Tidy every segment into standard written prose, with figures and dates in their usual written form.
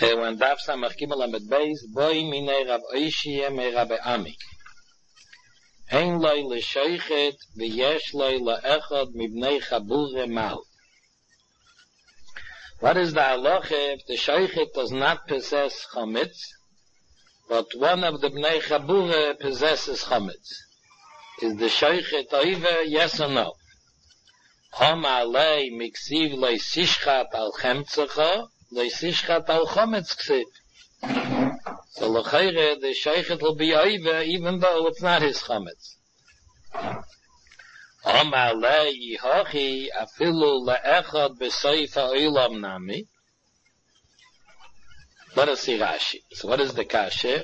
when Daf Samach Gimel Amud Beis, Boi Minei Rav Oishiyeh me Rabbi Ami. Ein loi l'shoichet, v'yesh loi la'echad mibnei chabure mal. What is the halacha if the shoichet does not possess chametz, but one of the bnei chabure possesses chametz? Is the shoichet over, yes or no? Hom alei miksiv loi sishchat al chemtzecha, loi sishchat al chametz ksiv. So l'chayre, the shoichet will be over even though it's not his chametz. Hom alei yihochi afilu le'echad b'soif ha'olam nami. Let us see Rashi. So what is the kasha?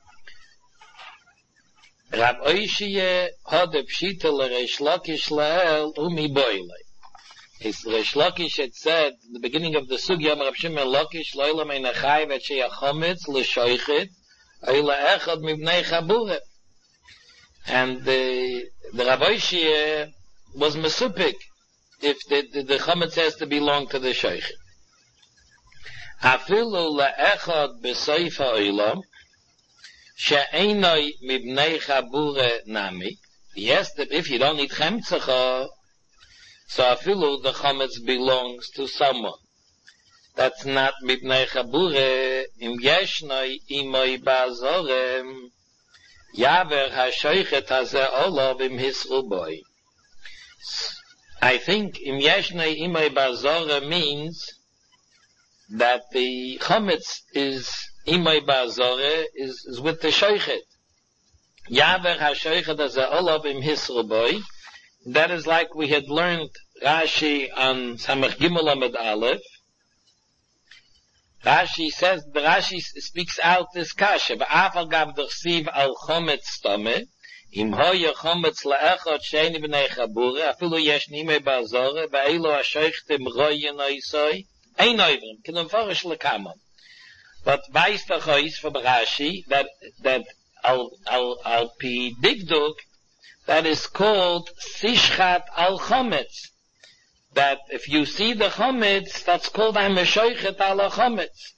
Rav Oishiyeh had a pshita l'Reish Lakish le'el umi boile. His Reish Lakish had said, in the beginning of the sugya, Rav Shimon Lakish lo'elam ein achai v'etshei achometz l'shoichet oila echad mibnei chabure. And the Rav Oishiyeh was mesupik if the chametz has to belong to the shoichet. Afilu le'echad b'soif ha'olam she'einoi mibnei chabure nami. Yes, that if you don't need chemtzecha, so afilu the chametz belongs to someone that's not mibnei chabure. Im yeshnoi imoi ba'azorem yaver ha'shoichet hazeh olav im hisru boi. I think im yeshnoi imoi ba'azorem means that the chametz is imay ba'azore is with the shoichet. Yaver ha-shoichet hazeh olav im hisru boi. That is like we had learned Rashi on Samach Gimel Amud Aleph. Rashi says, the Rashi speaks out this kasha. V'afal gav d'chsiv al chometz tome. Im hoya chometz la'echot she'eni b'nei chabure. Afilu yesh nimay ba'azore. V'eilu ha-shoichetim royen oisoi. Ein oivrim, kinum forish lekamon. But weiß doch ois from Rashi that al pi digduk, that is called sishchat al chometz. That if you see the chometz, that's called I'm a shoichet al chometz.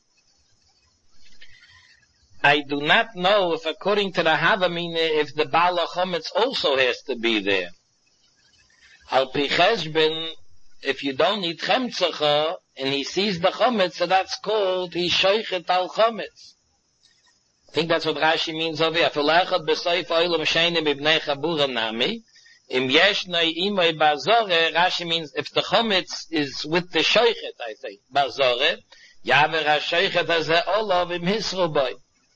I do not know if according to the Havamina, if the Baal chometz also has to be there. Al pi cheshben, if you don't need chemtzecha, and he sees the chometz, so that's called he shoichet al chometz. I think that's what Rashi means over here. Afilachot b'soif oilam sheinim ibnei chabura nami. Im yeshnoi imoi ba'azore, Rashi means if the chometz is with the shoichet, I think, ba'azore, yaver ha-shoichet hazeh olav im hisru boi.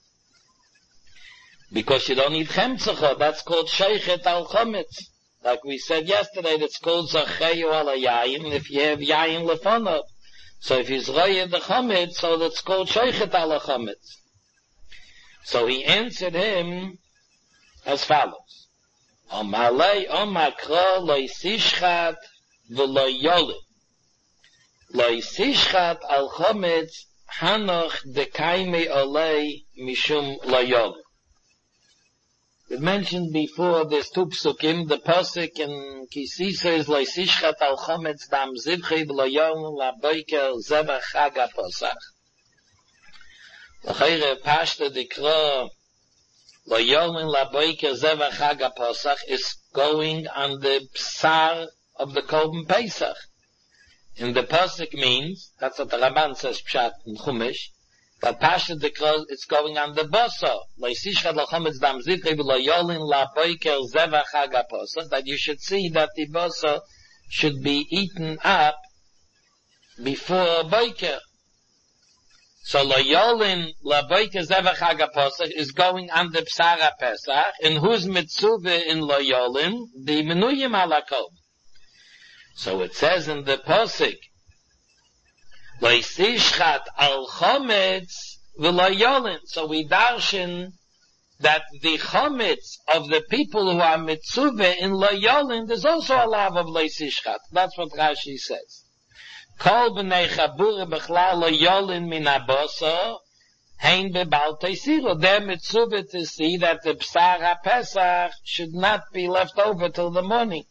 Because you don't need chemtzecha, that's called shoichet al chometz. Like we said yesterday, that's called zacheyu al yayin, if you have yayin lefonov. So if he's roye the chametz, so that's called shoichet al chametz. So he answered him as follows: Amalei omakra loy sishchat v'loy yolim. Loy sishchat al chametz hanoch dekaime olei mishum loy yolim. We mentioned before there's two psukim, the pasuk in Kisi says loy sishchat al chometz dam zivchei v'lo yolim la boiker zevach chag ha-Pesach. L'chayre pashta dikra lo yolim la boiker zevach chag ha-Pesach is going on the psar of the Korban Pesach. And the pasuk means, that's what the Ramban says pshat in Chumash, but pashta dikra it's going on the bosa. Lo sishchat al chometz dam zivchei v'lo yolim la boiker zevach chag ha-Pesach, that you should see that the bosa should be eaten up before boiker. So lo yolim la boiker zevach chag ha-Pesach is going on the psar ha-Pesach, and who's mitzuvah in lo yolim? The menuyim alakom. So it says in the pasuk, lo sishchat al chometz v'lo yolim. So we darshan that the chometz of the people who are mitzuvah in lo yolim, there's also a lav of lo sishchat. That's what Rashi says. Kol b'nei chabura b'chlal lo yolim min abosa hein bebal teisiro. They're mitzuvah to see that the psar ha-Pesach should not be left over till the morning.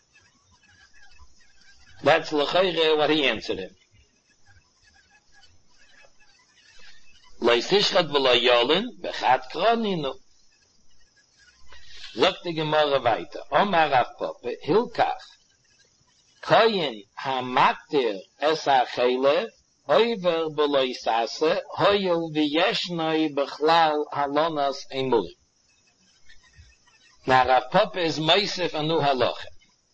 That's l'chayre what he answered him. Leisishchat v'lo yolin, bechat kroninu. Sagt die Gemara weiter. Omar Rav Papa, Hilkach, Koyin ha-maktir es ha-chelev, oiver b'lo yisase, hoyel v'yeshnoi b'chlal halonas emurim. Now Rav Papa is Meisef anu halacha.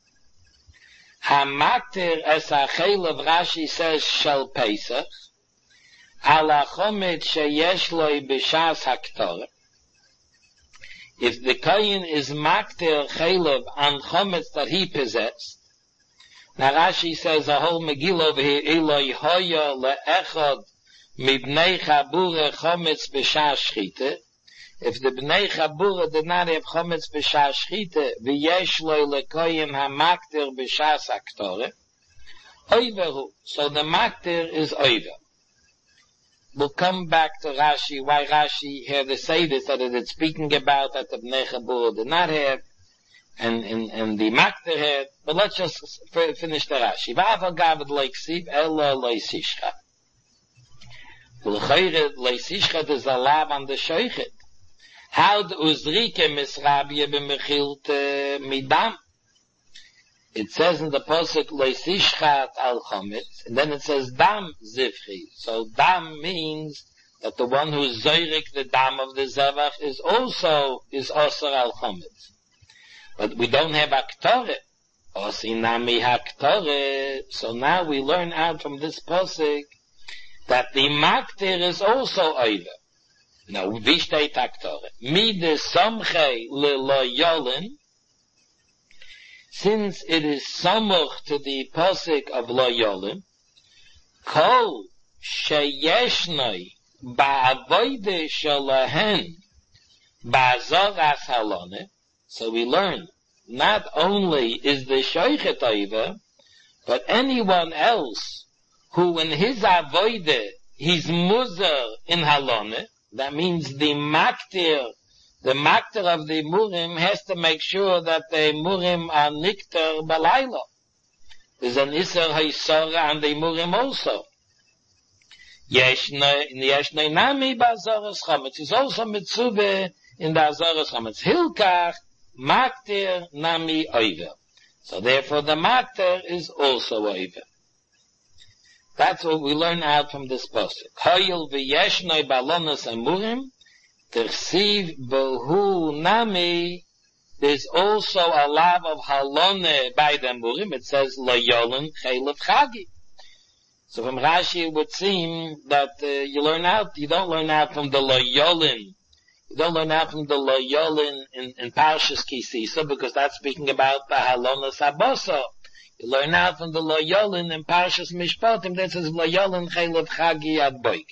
Ha-maktir es ha-chelev, Rashi says, shel Pesach, ala chomet sheyesh loi b'shas ha-ktorah. If the Kohen is makter chelev on chometz that he possessed, now Rashi says a whole Megillah over here, Eloi hoya le'echad mibnei chabura chometz b'shah shchite. If the bnei chabura did not have chometz b'shah shchite, v'yesh loi le'kohen ha-makter b'shah saktore, oiveru. So the makter is oiver. We'll come back to Rashi, why Rashi here they say this, that it's speaking about that the Bnei Chabur did not have, and the Makter had, but let's just finish the Rashi. V'aval gavad leiksiv, ella leisishchat. V'lchayret leisishchat is a lab on the shoichet. How the uzrike misrabye b'mechilt midam. It says in the Pasuk, leisishchat al chometz, and then it says dam zivchi. So dam means that the one who zoyrik the dam of the zevach is also osar al chometz. But we don't have aktore. Osinami haktore. So now we learn out from this Pasuk that the makter is also oiver. Now, v'shtei aktore. Mide somche le lo yolin. Since it is samuch to the pasuk of Lo Yolim, kol sheyeshnoi ba'avoide shalahen ba'zoras halone. So we learn, not only is the shoichet oiver, but anyone else who in his avoide, he's muzer in halone, that means the maktir of the Murim has to make sure that the Murim are nikter balayla. There's an Isser Haisara on the Murim also. Yeshnei nami ba'azaras chametz. It's also mitzube in the azaras chametz. Hilkach makter nami oiver. So therefore the makter is also oiver. That's what we learn out from this pasuk. Hoyel v'yeshnei balonas amurim. Tersiv behu nami, there's also a lav of halone by the murim. It says lo yolin chelev chagi. So from Rashi it would seem that you don't learn out from the lo yolin. You don't learn out from the lo yolin in Parshas Kisisa, because that's speaking about the halone saboso. You learn out from the lo yolin in Parshas Mishpatim that says lo yolin chelev chagi ad boik.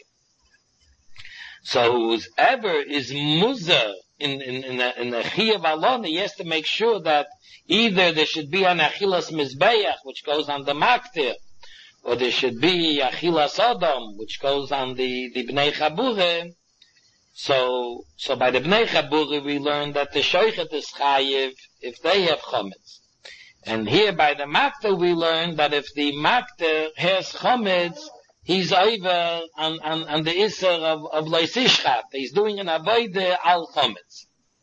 So whoever is muzer in a chiyav alone, he has to make sure that either there should be an achilas mizbeach, which goes on the maktir, or there should be achilas odom, which goes on the bnei chabure. So by the bnei chabure we learn that the shoichet is chayiv if they have chometz. And here by the maktir we learn that if the maktir has chometz, he's over on the Isser of Leisishchat. He's doing an avoide al chometz.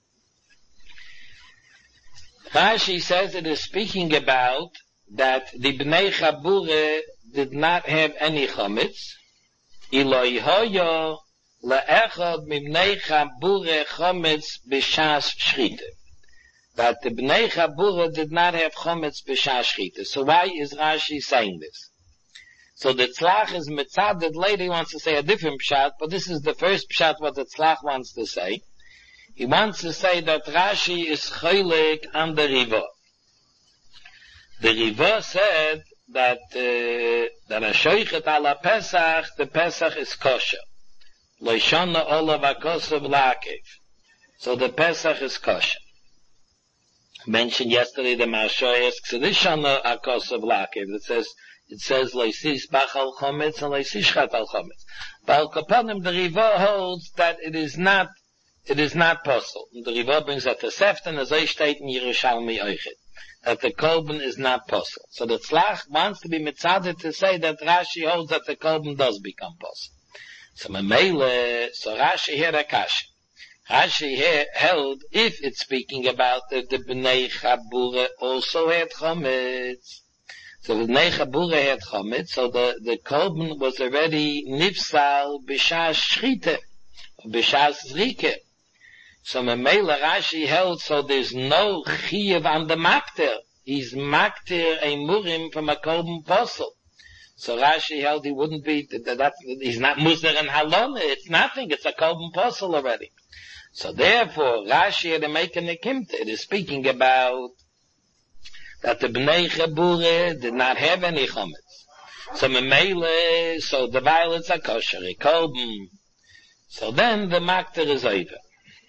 Rashi says it is speaking about that the Bnei Chabure did not have any chometz. Iloi hoyo le'echad mibnei Chabure chometz b'shas shchite. That the Bnei Chabure did not have chometz b'shas shchite. So why is Rashi saying this? So the Tzlach is mitzad, that later he wants to say a different pshat, but this is the first pshat what the Tzlach wants to say. He wants to say that Rashi is chaylik on the Riva. The Riva said that a shoichet ala Pesach, the Pesach is kosher. Loishana olav akosav la'akev. So the Pesach is kosher. Mentioned yesterday the Marsha asks, Ksedishana akosav la'akev. It says leisish bach al chometz and leisishchat al chometz. But al kapanim the Riva holds that it is not possible. The Riva brings that the Sefton as steht in Yerushalmi Oichet, that the Kolben is not possible. So the Tzlach wants to be mitzaded to say that Rashi holds that the Kolben does become possible. So Mamele, so Rashi here Akash. Rashi here held, if it's speaking about the Bnei Chabura also had Chometz. So the Bnei Chabura had Chometz, so the Korban was already Nifsal B'Shas Shchite, B'Shas Zrike. So Mamele Rashi held, so there's no Chiyuv on the Makter. He's Makter a Murim from a Korban Posel. So Rashi held he wouldn't be, he's not Musar and Halon, it's nothing, it's a Korban Posel already. So therefore, Rashi had to make a Nekimta. It is speaking about that the Bnei Chabura did not have any Chometz. So Memele, so the violence are kosher, a Korban. So then the Makter is over.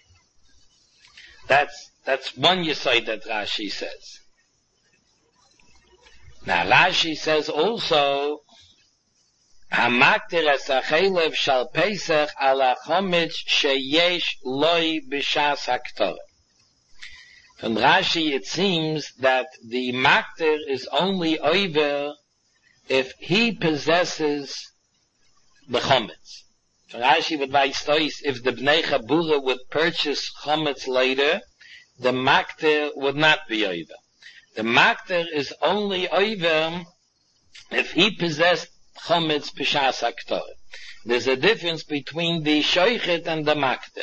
That's one Yesod that Rashi says. Now Rashi says also, HaMakter es ha'chelev shal Pesach ala chometz sheyesh loi b'shas haktorah. From Rashi it seems that the Makter is only over if he possesses the chometz. From Rashi would advise if the Bnei Chabura would purchase chometz later, the Makter would not be over. The Makter is only over if he possessed chometz b'shas haktorah. There's a difference between the shoichet and the Makter.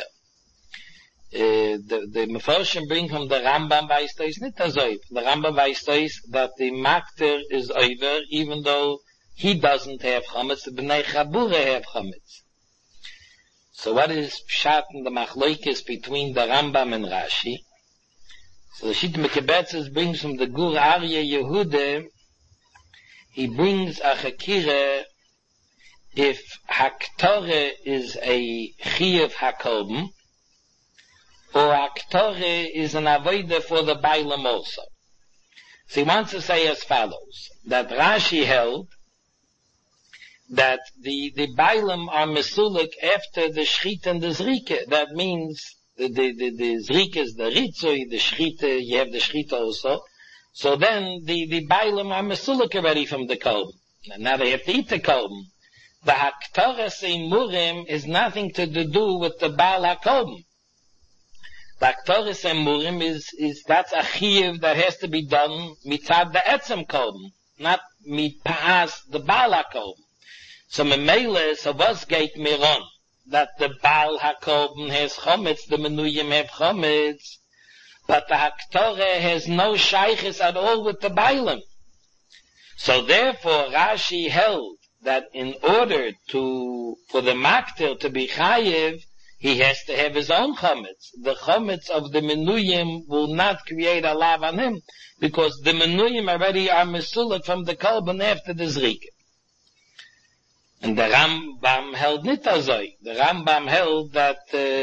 The Mefarshim bring from the Rambam Vaystois nit azoy. The Rambam Vaystois that the Makter is over even though he doesn't have chometz, the Bnei Chabura have chometz. So what is pshat in the machlokes between the Rambam and Rashi? So the Shit Mekebetzes brings from the Gur Aryeh Yehuda, he brings a chakira if Haktorah is a Chiyuv HaKorban, or Haktorah is an Avodah for the Bailam also. So he wants to say as follows, that Rashi held that the Bailam are Mesulik after the Shchita and the Zrike. That means the Zrike is the Ritzui, the Shchita, you have the Shchita also. So then the Bailam are Mesulik already from the Korban. Now they have to eat the Korban. The Haktorah Murim is nothing to do with the Baal HaKorban. The Haktorah Murim is that's a Chiyuv that has to be done mitzad the Etzem Korban, not mitpaas the Baal HaKorban. So Memele, so was geht mir on, that the Baal HaKorban has chometz, the Menuyim have chometz, but the Haktorah has no shaykhis at all with the Bailam. So therefore Rashi held that in order for the Makter to be chayiv, he has to have his own chometz. The chometz of the Menuyim will not create a lav on him, because the Menuyim already are mesulik from the Korban after the Zrike. And the Rambam held nit azoi. The Rambam held that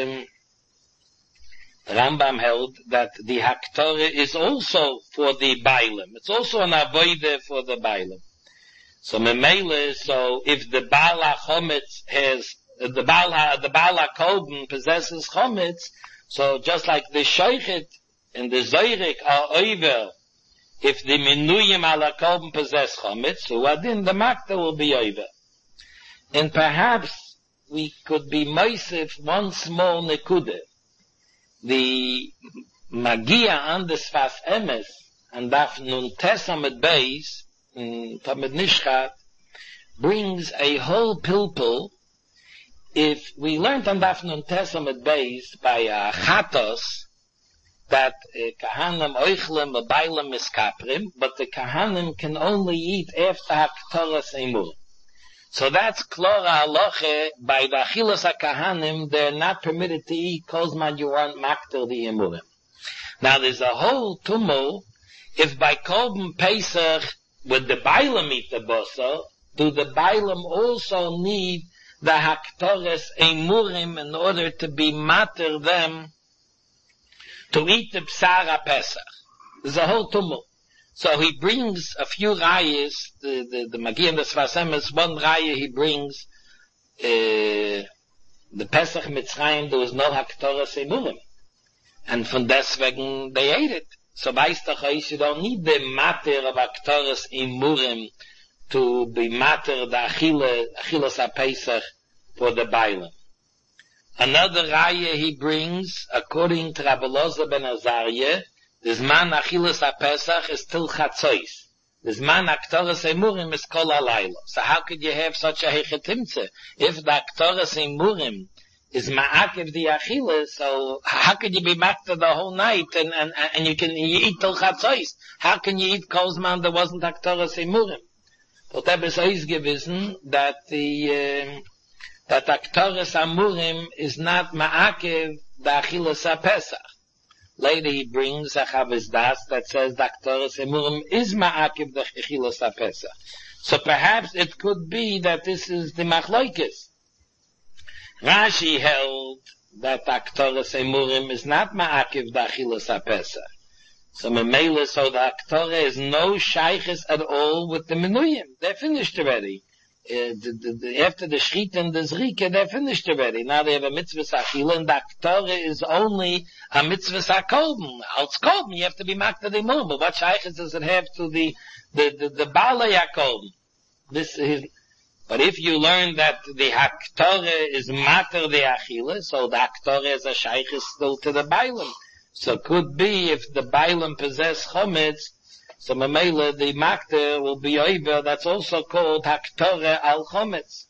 the Haktorah is also for the Bailam. It's also an avodah for the Bailam. So Memele, so if the Baal HaChometz has the Baal HaKorban possesses chometz, so just like the Shoichet and the Zoyrik are over, if the Menuyim ala Korban possess chometz, so then the Makter will be over. And perhaps we could be moisef one small nekude. The Magia on the Sfas Emes, and Daf Nun Tesamet Beis, Tamid Nishchat, brings a whole pilpul. If we learned on Daf Nun Tesamet Beis by Chatos, that Kahanim Oichlem, Bailam Miskaprim, but the Kahanim can only eat after Haktorah Seimur. So that's Klora Aloche, by the Achilas HaKahanim, they're not permitted to eat Kozman you aren't Makter the Emurim. Now there's a whole tumult, if by Korban Pesach, would the Bailam eat the Boso, do the Bailam also need the Haktorahs Emurim in order to be matter them to eat the Psara Pesach? There's a whole tumult. So he brings a few rayas, the Magia and the Sfas Emes, one raya he brings, the Pesach Mitzrayim, there was no Haktorah Semurim. And von deswegen they ate it. So weißt doch, you don't need the matter of Haktorah Semurim to be matter the Achilas HaPesach for the Bailam. Another raya he brings, according to Rabbi Elazar ben Azariah, the Zman Achilas HaPesach is till Chatzois. The Zman Aktoras Emurim is Kol Halayla. So how could you have such a hechetimtze? If the Aktoras Emurim is Ma'akiv the Achilas, so how could you be makta the whole night and you eat till Chatzois? How can you eat Kol Zman that wasn't Aktoras Emurim? But that is always given that that Aktoras Amurim is not Ma'akiv the Achilas HaPesach. Later he brings a Chavis Das that says the Aktoras Emurim is Ma'akiv the Achilas HaPesach. So perhaps it could be that this is the Machlokes. Rashi held that Aktoras Emurim is not Ma'akiv the Achilas HaPesach. So Memele, so the Aktorah is no shayches at all with the Menuyim. They're finished already. After the Shrit and the Zrika, they're finished already. Now they have a mitzvah Achila, and the Aktorah is only a mitzvah Kolben. Als Kolben, you have to be makta the Mum. But what shayches does it have to the Baalei HaKolben? This is, but if you learn that the Aktorah is matter the Achila, so the Aktorah is a shayches still to the Bailam. So could be if the Bailam possess chometz, so Mamela, the Makter will be over, that's also called Haktorah al Chometz.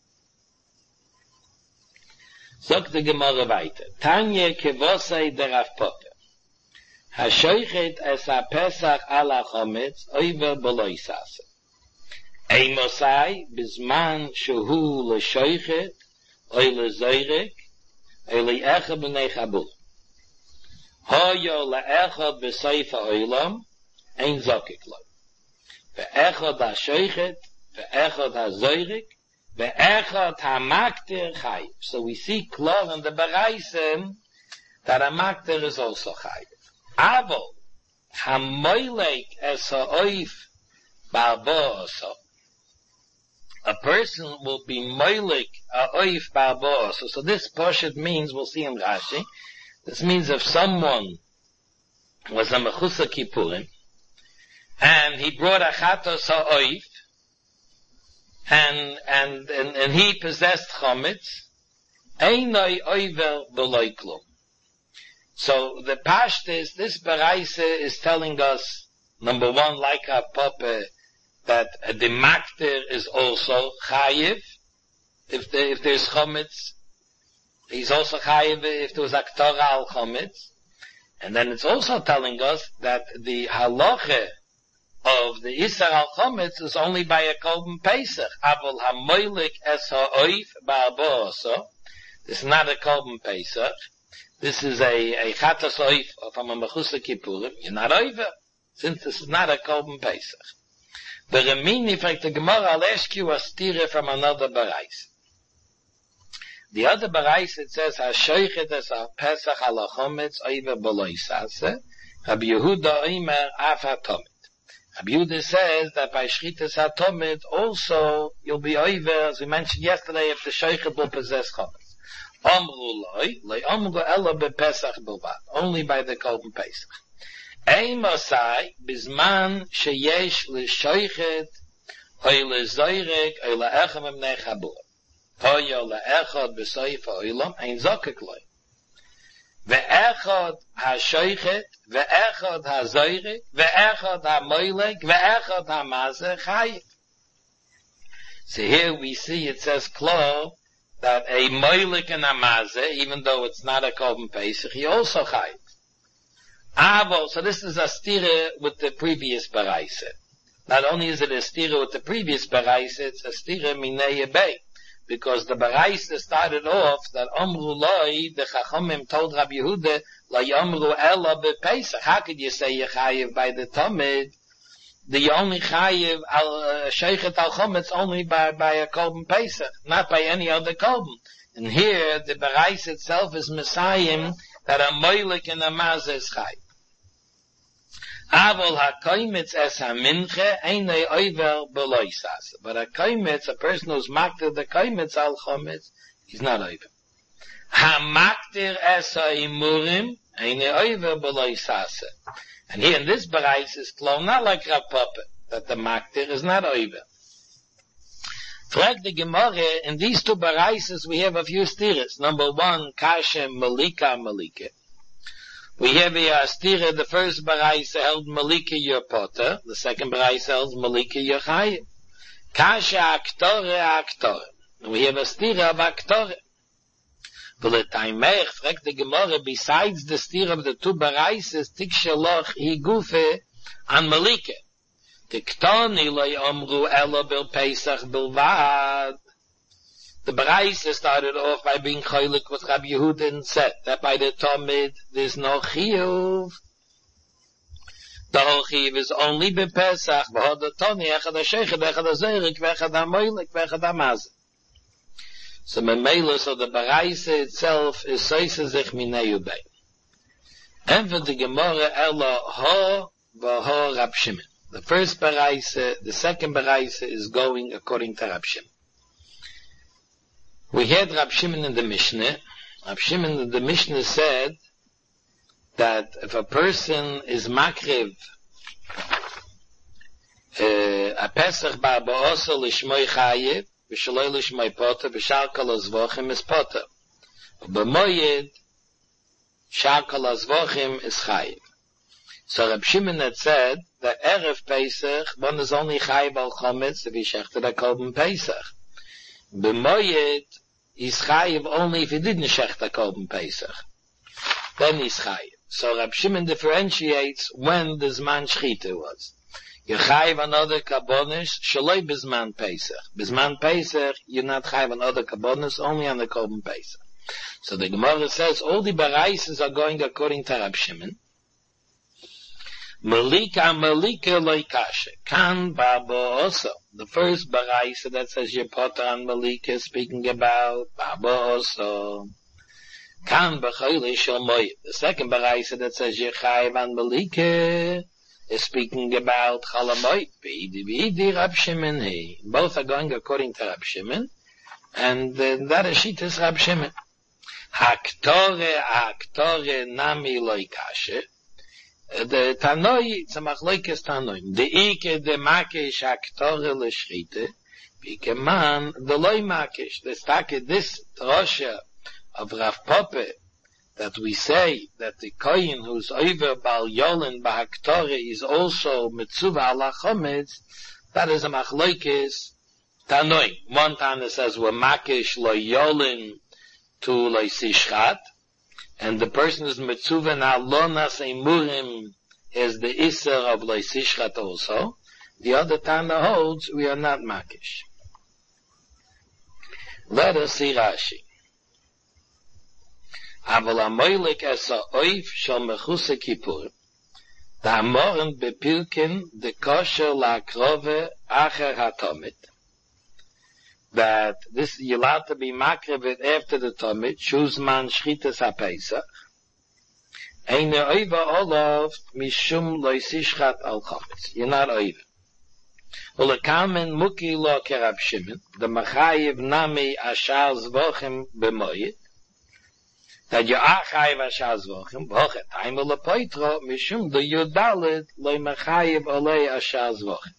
Sagt die Gemara weiter. Tanya kevosei der Rav Popper. Hashoichet es ha-Pesach al ha-Chometz, over beloi sase. Eimosai, bizman shehu le-shoichet, oi le-zoirek, oi le-echa b'nei chabul. Hoyo le-echad b'seif ha-oilam, ein zokik lo. Ve'echad ha-shoichet, ve'echad ha-zoirek, ve'echad ha-makter chayiv. So we see clear in the Baraisen that a makter is also chayiv. Avo, ha-moilek es ha-oif ba'arbo'oso. A person will be moilek ha-oif ba'arbo'oso. So this poshet means, we'll see in Rashi, this means if someone was a mechusa kippurim, and he brought a chatos ha'oif, and he possessed chometz, einoi oiver b'loi klum. So the pashtus, this baraisa is telling us, number one, like our papa, that the makter is also chayiv, if there's chometz. He's also chayiv if there was aktorah al chometz. And then it's also telling us that the halacha of the Isar al chometz is only by a Korban Pesach. Avol hamoilik es ha'oif ba'arbo'oso. This is not a Korban Pesach. This is a chatas oif from a mechusa kippurim. You're not over, since this is not a Korban Pesach. The Remini, in the Gemara, I'll ask you a stira from another barais. The other barais, it says, ha-shoichet es ha-Pesach ala chometz oiver b'loi sase. Rabbi Yehuda oimer af ha-tomit. Rabbi Yehuda says that by shchitas ha-tomit also you'll be over, as we mentioned yesterday, if the shoichet will possess chometz. Omru loi omru ela be-Pesach bilvad. Only by the Korban Pesach. Eimosai bizman sheyesh l'shoichet oy l'zoirek oy la'echem emnei chabur. Hoyo la'echad b'soif ha'olam ein zokek loy. Ve'echad ha'shoichet, ve'echad ha'zoirek, ve'echad ha'moilek, ve'echad ha'mazeh chayiv. So here we see it says klar that a moilek and a mazeh, even though it's not a Korban Pesach, he also chayiv. Avo, so this is a stira with the previous baraisa. Not only is it a stira with the previous baraisa, it's a stira minei bay. Because the baraisa started off that Omru Loi, the Chachomim told Rabbi Yehuda, Loi Omru Ela bePesach. How could you say you're chayiv by the Tamid? The only chayiv Sheichet al Chometz only by a Korban Pesach, not by any other Korban. And here the baraisa itself is Messiah that a moilik and a mazeh is chayiv. Avol ha-koimitz es ha-minche einei oiver b'loi sase. But a koimitz, a person who's maktir the koimitz al chometz, he's not oiver. Ha-maktir es ha-imurim einei oiver b'loi sase. And here in this barais is clone, not like Rav Papa, that the maktir is not oiver. Frag the Gemara, in these two baraises we have a few stiras. Number one, kasha malika malika. We have a stira, the first baraisa held malika your potter, the second baraisa held malika your chayiv. Kasha aktore aktore. We have a stira of aktore. V'letaimech, frag the Gemara, besides the stira of the two baraises, tiksheloch hi gufe an malika. Tiktoni loy omru elo bil Pesach bilvad. The Baraisa started off by being cholik with Rabbi Yehuda and said that by the Talmud there's no chiyuv. The whole chiyuv is only by Pesach. V'hod atoni echad ha-shechet, echad ha-zerik, v'echad ha-moilik, v'echad ha-mazah. So the Baraisa itself is soise zich minei ubei. And for the Gemara elo ho v'ho Rab Shimon. The first baraisa, the second baraisa is going according to Rab Shimon. We had Rab Shimon in the Mishnah. Rab Shimon in the Mishnah said that if a person is makriv a Pesach ba'ba'osa l'shmoi chayiv v'shaloi l'shmoi poter v'shar kol hazvochim is poter. B'moyed shar kol hazvochim is chayiv. So Rab Shimon had said that Erev Pesach, one is only chayiv al chometz if he shechted a korban Pesach. B'moyed is chayiv only if he didn't shecht a korban Pesach. Then he's chayiv. So Rab Shimon differentiates when the Zman Shchita was. You're chayiv on other karbonis, shaloi bizman Pesach. Bizman Pesach, you're not chayiv on other karbonis, only on the korban Pesach. So the Gemara says all the baraises are going according to Rab Shimon. Malika loikashe. Kan babo also. The first baraisa that says you're potter on Malika is speaking about babo also. Kan b'choyle shel moed. The second baraisa that says you're chayiv on Malika is speaking about chalamoid. V'idi Rab Shimon he. Both are going according to Rab Shimon. And that is shit is Rab Shimon. Haktore nami loikashe. The Tanoi, it's a machlokes Tanoi. The Ike, the Makish, Aktore l'shchite, Ike man, the Loi Makish, the Stake, this Trosha of Rav Pope, that we say that the Kohen who's over Bal Yolin Bahaktore is also Mitzuva ala Chometz, that is a machlokes Tanoi. One Tana says, we're Makish lo Yolin to lo Sishchat, and the person is mitzuva na lonas emurim is the iser of leisishchat also. The other Tana holds we are not makish. Let us see Rashi. Aval amoylik esa oif shal mechuse kippur. Da amoren bepilken de kosher la krove acher hatomit. That this you're allowed to be makriv after the Tomit, choose man shchitas ha-Pesach. Eine oiva olav mishum loisishchat al chometz. You're not oiva. Ulekamen muki lo kerab Shimon, the machayiv nami ashar zvochem b'moyit, that you are chayiv ashar zvochem, b'hochet haimel lepoitro, mishum the yudalit lo machayiv olei ashar zvochem.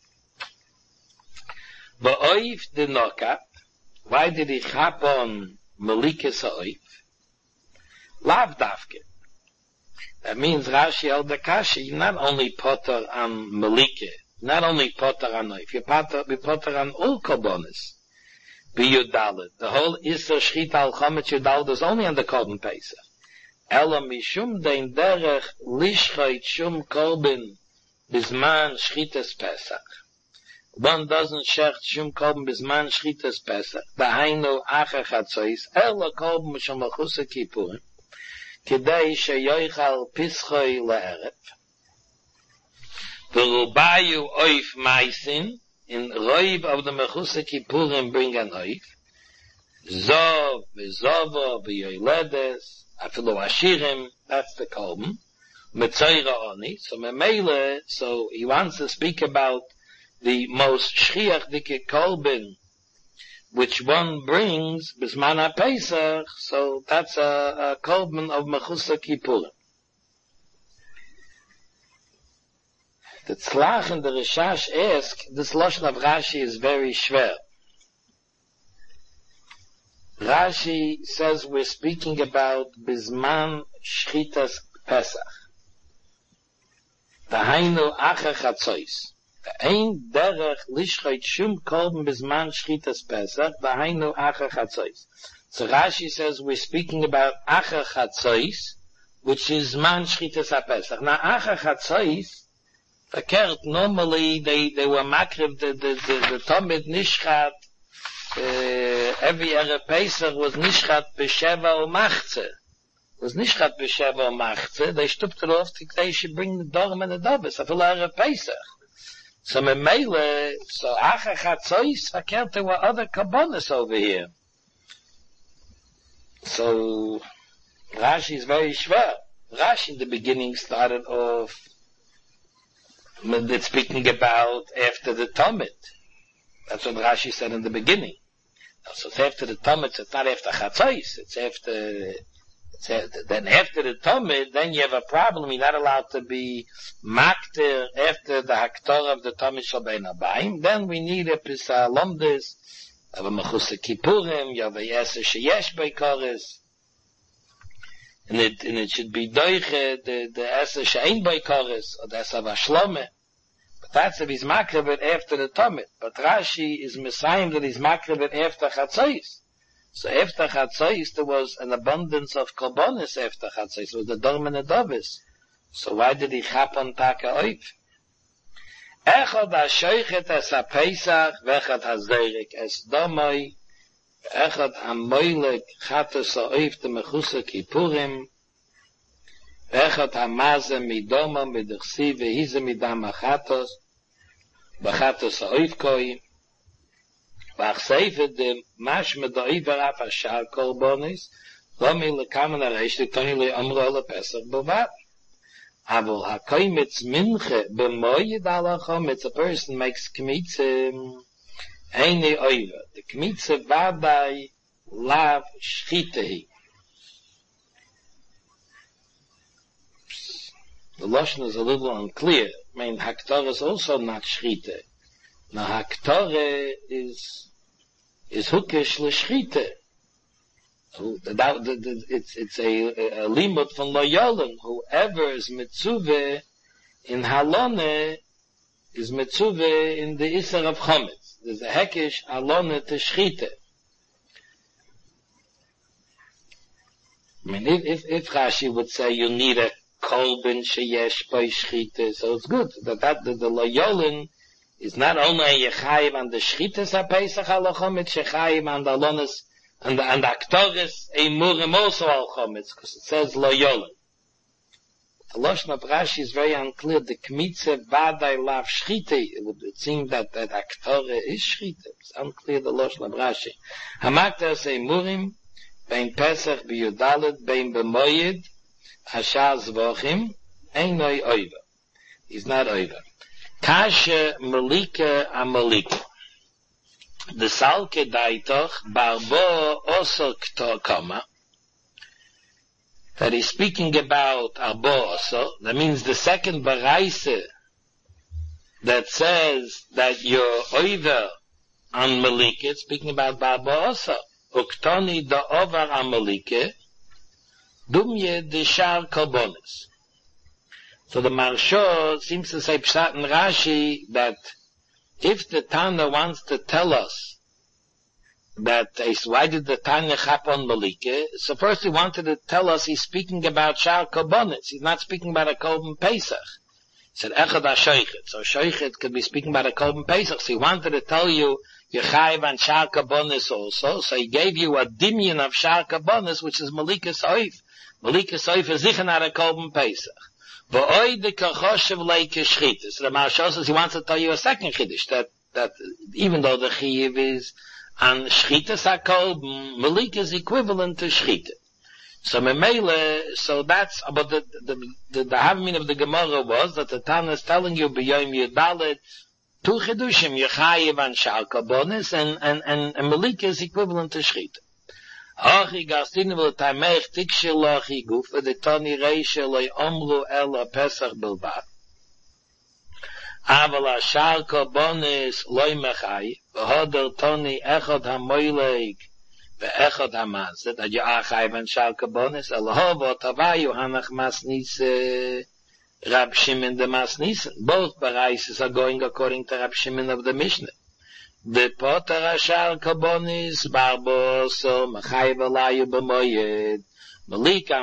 Ba'oif de nokat, why did he chap on Malikis ha'oif? Lav davke. That means Rashi el Dakashi, not only potter on Malike, not only potter on oif, you potter on all korbanos. Be Yudalit. The whole Isser Shchita al Chometz Yudalit is only on the korban Pesach. Ela mishum dein derech lishchait shum korban bizman shchitas Pesach. One doesn't shech shum korban bizman shchitas Pesach. Dahainu acher chatzois. Ela korban mishum mechuse kippurim. Kedei sheyoichal pischoi le'eref. V'rubayu oif maisin. In roiv of the mechuse kippurim bring an oif. Zov, v'zovo, v'yoyledes. Afilu ashirim. That's the korban. Metzoira oni. So memele, so he wants to speak about the most shchiach dike korban, which one brings bisman ha-Pesach, so that's a korban of mechuse kippurim. The Tzlach and the Rishash ask, this Lashon of Rashi is very schwer. Rashi says we're speaking about Bizman Shchitas Pesach. Dahainu Acher Chatzois. Ein derech lishchait shum korban Bizman Shchitas Pesach. Dahainu Acher Chatzois. So Rashi says we're speaking about Acher Chatzois, which is Man Shchitas HaPesach. Now Acher Chatzois, verkehrt, normally they were makriv the Tomid Nishchat. Every Erev Pesach was Nishchat B'Sheva U'Machze. Was Nishchat B'Sheva U'Machze. They stopped it off they should bring the Dorm and the Dobbes. I feel Erev Pesach. So Memele, so Acher Chatzois, verkehrt, there were other Kabbonis over here. So Rashi is very schwer. Rashi in the beginning started off speaking about after the Tomid. That's what Rashi said in the beginning. So it's after the Tomid, it's not after Chatzois, then after the Tomid, then you have a problem, you're not allowed to be makter after the Haktorah of the Tomid Shel Bein Habayim, then we need a Pisa Lomdes, you have a Mechusah Kippurim, you have a Yeser Sheyesh Beikoris, and it should be Doiche, the Yeser She'ein Beikoris, or the Yeser Vashlome. That's if he's makrivit after the Tomid. But Rashi is Messiah that he's makrivit after Chatzois. So after Chatzois, there was an abundance of Korbanos after Chatzois. It was the Dorm and the Dobbes. So why did he chap on Taka Oif? Echad ha-shoichet es ha-Pesach, vechad ha-Zerek es Domoi, echad ha-Moilek chatos ha-Oif de Mechusah Kippurim, echad ha-Maze midoma midachsi vehize midam ha-Chatos, Bachatos ha'oivkoi, v'achseifet dem mash medoiver af ha'shar korbonis, lomi lekamen ha'reish l'toni le'omro le'pesach b'vad. Avol ha'koimitz minche b'moyed alachom, it's a person makes kmitze, heine oiver. The kmitze vadai lav shchitehi. The Lashon is a little unclear. I mean, Haktorah is also not Shchite. Now, Haktorah is Hukish l'Shchite. It's a limud from Loyolan. Whoever is Mitzuveh in Halone is Mitzuveh in the Isser of Chometz. There's a Hekish Halone to Shchite. I mean, if Rashi would say you need a Kolben sheyesh by shchite, so it's good that the Loyolin is not only a yechayiv on the shchites ha-Pesach al-Chometz, shechayiv on the alonis and the aktoris a murim also al-Chometz, because it says Loyolin. The Lashon of Rashi is very unclear. The kmitze vadai lav shchite, it would seem that aktorah is shchite. It's unclear the Lashon of Rashi. Hamakta say murim bein Pesach b'Yudalet bein b'Moyed Hashar Zvochim, Einoi Oiva. He's not Oiva. Kasha Malika Amalika. The Salke Daitoch, Barbo Oso Koma. That he's speaking about Arbo Oso. That means the second Baraise that says that you're Oiva on Malika, it's speaking about Barbo Oso. Uktoni da Ovar Amalika. Dumye de Shar Korbonis. So the Marsha seems to say Pshat and Rashi that if the Tana wants to tell us that why did the Tana chap on Malika, so first he wanted to tell us he's speaking about Shar Korbonis. He's not speaking about a Korban Pesach. He said Echad ha-Shoichet. So Shoichet could be speaking about a Korban Pesach. So he wanted to tell you Yechayiv and Shar Korbonis also. So he gave you a dimyon of Shar Korbonis, which is Malika Soif. Malika Soif is sicher not a Korban Pesach. V'oi de kachoshev leike shchita. So the Maharsha says he wants to tell you a second chiddush, that even though the chiyuv is on shchita sakorban, Malika is equivalent to shchita. So memele, so that's, but the havmin of the Gemara was that the Tana is telling you b'yom Yudalet, two chidushim, Yechayiv and Shar Korbonis, and Malika is equivalent to shchita. Achi Gastinu will taimech tikshilachi gufa de tani reisha loy omru ela Pesach bilvat. Aval Shar Korbonis loy mechai v'hodel tani echad hamoileg Ve'echad hamazeh, that you are chayiv and shal kabonis, elahov otavayu hanach masnis Rab Shimon the Masnissen. Both baraises are going according to Rab Shimon of the Mishnah. The poter ashal kabonis barboso machayiv alayu b'moyed malika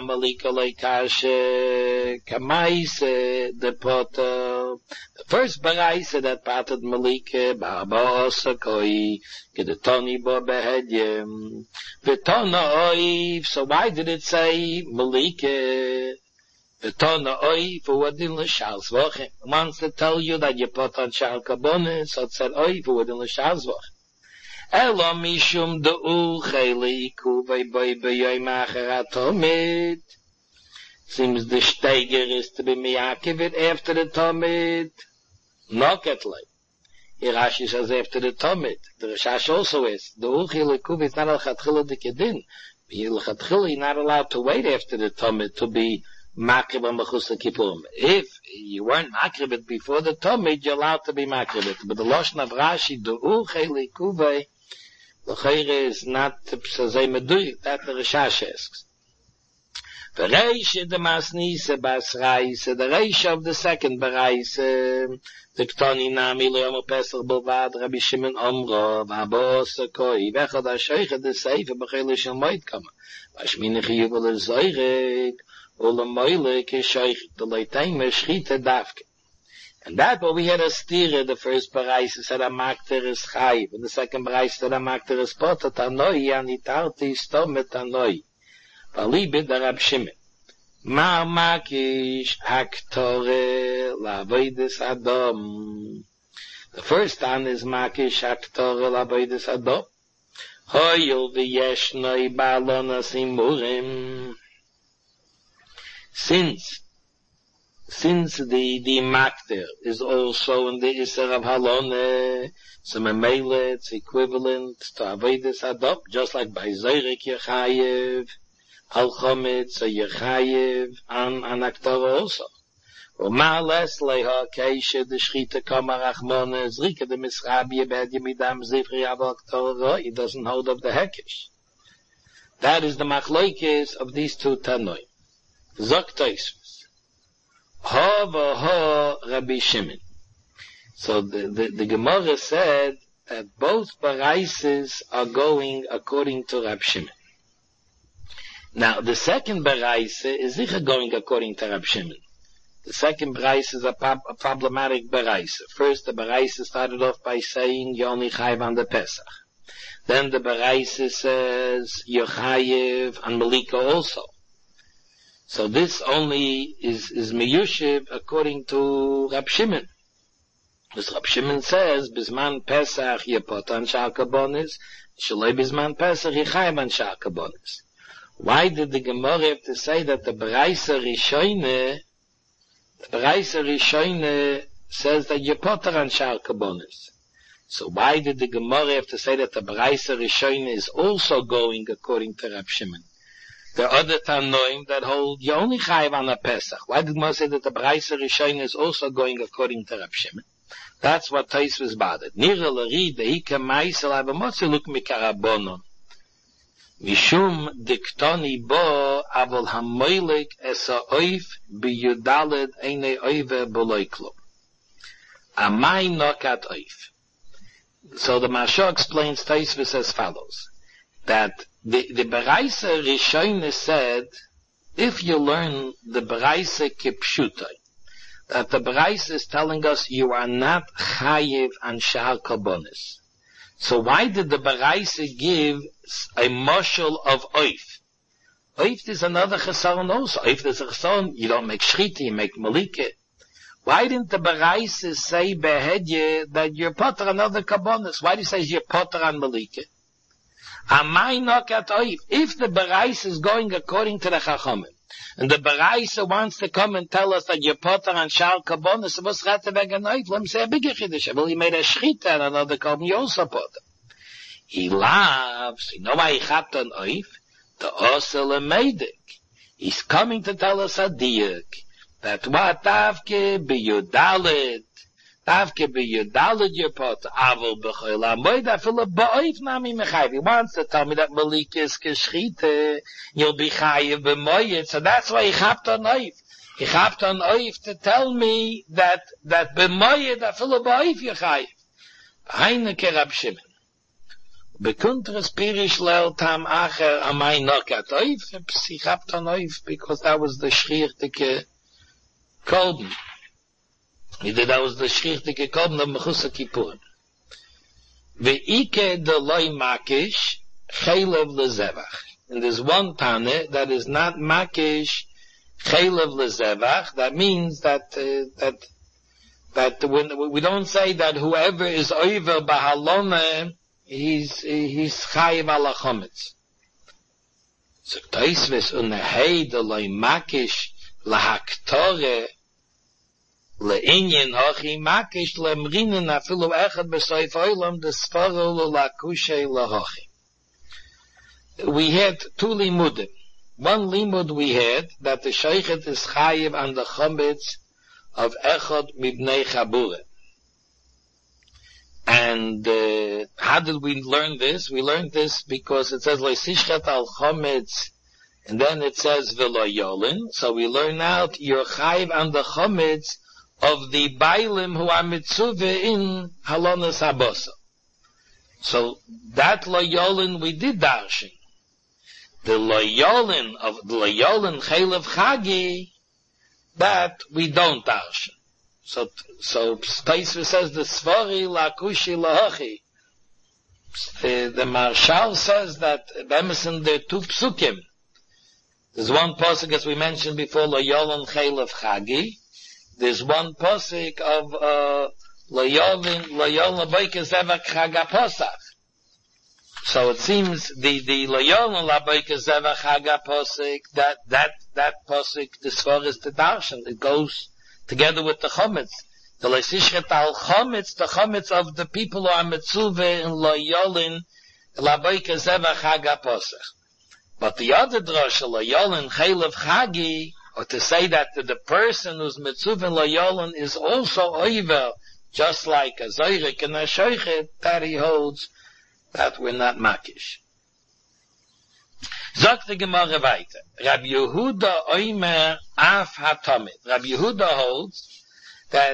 leikashe kamaise the poter. The first baraise that parted malika barboso koi kedetoni bo behedyem v'tona oiv. So why did it say malika? The Tona Oi for what in the Shalswoch wants to tell you that you put on Shal Kabonis, so it said Oi for what in the Shalswoch. Elo mishum de'u cheli kuvei boi beyoy macher atomid. Seems the Steiger is to be miyakivit after the Tomid. Not get like. Here Rashi says after the Tomid. The Rashash also is. De'u cheli kuvei is not al-chatchila de kedin. Al-chatchila you're not allowed to wait after the Tomid to be makrib and mechus kippurim. If you weren't makribit before the Tomid, you're allowed to be makribit. But the Lashon of Rashi, Du'u cheli kuvei, the Chayre is not Sazei Medui, that the Rashash asks. The Reish the Masnise Bas Reis, the Reish of the second Bereis, the Ktoni Nami Leomer Pesach Bovad, Rabbi Shimon Omro, Vabos Koi, Vechad HaShoich, the Seife Bechele Shel Moed Kama, Vashmini Chiyuvel Zoyrek, Olam Moile Keshoich, the Leitayim Shchita Davke. And that what we had a steer, the first Bereis said a Makter is Chayiv, and the second Bereis said a Makter is Potat Anoi, Anitarti Stomet Anoi. Valibid the Rab Shimon. Ma Makish Haktore Lavoidis Adom. The first one is Makish Haktore Lavoidis Adom. Hoyul V'yeshnoi Balonas Imurim. Since the Makter is also in the Isser of Halone, so Memele, it's equivalent to Avoidis Adom, just like by Zoyrek Yechayev, Al Chomet, so Yechayev, and Aktor also. Uma les leha keishe de Shchita Kama Rachmone, Zrika de Misrabi Yebed Yemidam Zifri Avo Aktor, he doesn't hold of the Hekesh. That is the Machloikes of these two Tanoi. Zok Tosfos. Ha v'ha Rabbi Shimon. So the Gemara said that both Baraises are going according to Rab Shimon. Now, the second Baraise is sicher going according to Rab Shimon. The second Baraise is a problematic Baraise. First, the Baraise started off by saying, you only chayiv on the Pesach. Then the Baraise says, you chayiv on Malika also. So this only is miyushiv according to Rab Shimon. As Rab Shimon says, Bisman Pesach yepot on Shal Kabonis, Shaloi Bisman Pesach yichayiv on Shal Kabonis. Why did the Gemara have to say that the Baraisa Rishoine says that you potter on Shal Kabonis? So why did the Gemara have to say that the Baraisa Rishoine is also going according to Rab Shimon? There are other Tanoim that hold you only chayiv on a Pesach. Why did Gemara say that the Baraisa Rishoine is also going according to Rab Shimon? That's what Tosfos bothered. Nira l'ri de'ika ma'isel avamotzi luk mikarabonon. Mishum diktoni bo avol hamoilek esa oif biyudaled eine oive boloiklo. Amai nokat oif. So the Mashal explains Tosfos as follows, that the Baraisa Rishoine said, if you learn the Baraisa Kipshutai, that the Baraisa is telling us you are not chayiv on Shal Kabonis. So why did the Baraisa give a mashal of oif? Oif is another chesaron also. Oif is a chesaron, you don't make shchita, you make malika. Why didn't the Baraisa say behedye that you're potter another kabonis? Why do you say you're potter on malika? Amai nokat oif. If the Baraisa is going according to the Chachamim, and the Baraisa wants to come and tell us that you're potter on Shal Kabonis, it was rate wegen oif. Let him say a bigger chiddush. Well, he made a shchita and another kabon, you also potter. He loves, you know why he chapped on oif? The osel medik. He's coming to tell us a diuk, that what avke biyudalit, Davke be Yudalad your pot, Avil Bechol Amoid, Afil Ba'oif Nami Mechayiv. He wants to tell me that Malik is Keshchite, you'll be Chayiv B'moyed, so that's why he chapped on Oif. He chapped on Oif to tell me that B'moyed, Afil Ba'oif Yechayiv. Heineke Rab Shimon. Bekuntres Pirish Lel Tam Acher Amai Nokat Oif, he chapped on Oif because that was the Shrichtike Kolben. That was the Shrichtike Kolben of Mechusa Kippurim. Ve'ike de loy makish chelev lezevach. And there's one Tane that is not makish chelev lezevach. That means that when we don't say that whoever is over bahalona, he's chayiv ala chometz. So Tosfos unehei de loy makish lahaktore le'inyan hochi makish le'mrinen afilu echad b'soif oilam desfaro l'lakushe l'hochi. We had two limudim. One limud we had that the sheichet is chayiv on the chometz of echad mibnei chabure. And how did we learn this? We learned this because it says le'sishchet al chometz, and then it says v'lo yolin. So we learn out you're chayiv on the chometz of the bailim who are mitzuve in halonas habosa. So that lo yolin we did darshan. The lo yolin chelev chagi, that we don't darshan. So Tosfos says the svari lakushi lahachi. The Marshal says that Emerson there are two psukim. There's one pasuk as we mentioned before, lo yolin chelev chagi. There's one posik of Layolin Laboike Zevach Chaga Posach. So it seems the Layolin Laboike Zevach Chaga Posik, that posik, the Svar is the Darshan. It goes together with the Chometz. The Leisishchet al Chometz, the Chometz of the people who are Metzuve in Layolin Laboike Zevach Chaga Posach. But the other drasha, Layolin Chelev Chagi, or to say that the person who's mitzuvin loyolin is also oiver, just like a zoyrik and a shoichet, that he holds that we're not makish. Zok the Gemara weiter. Rabbi Yehuda oimer af hatomit. Rabbi Yehuda holds that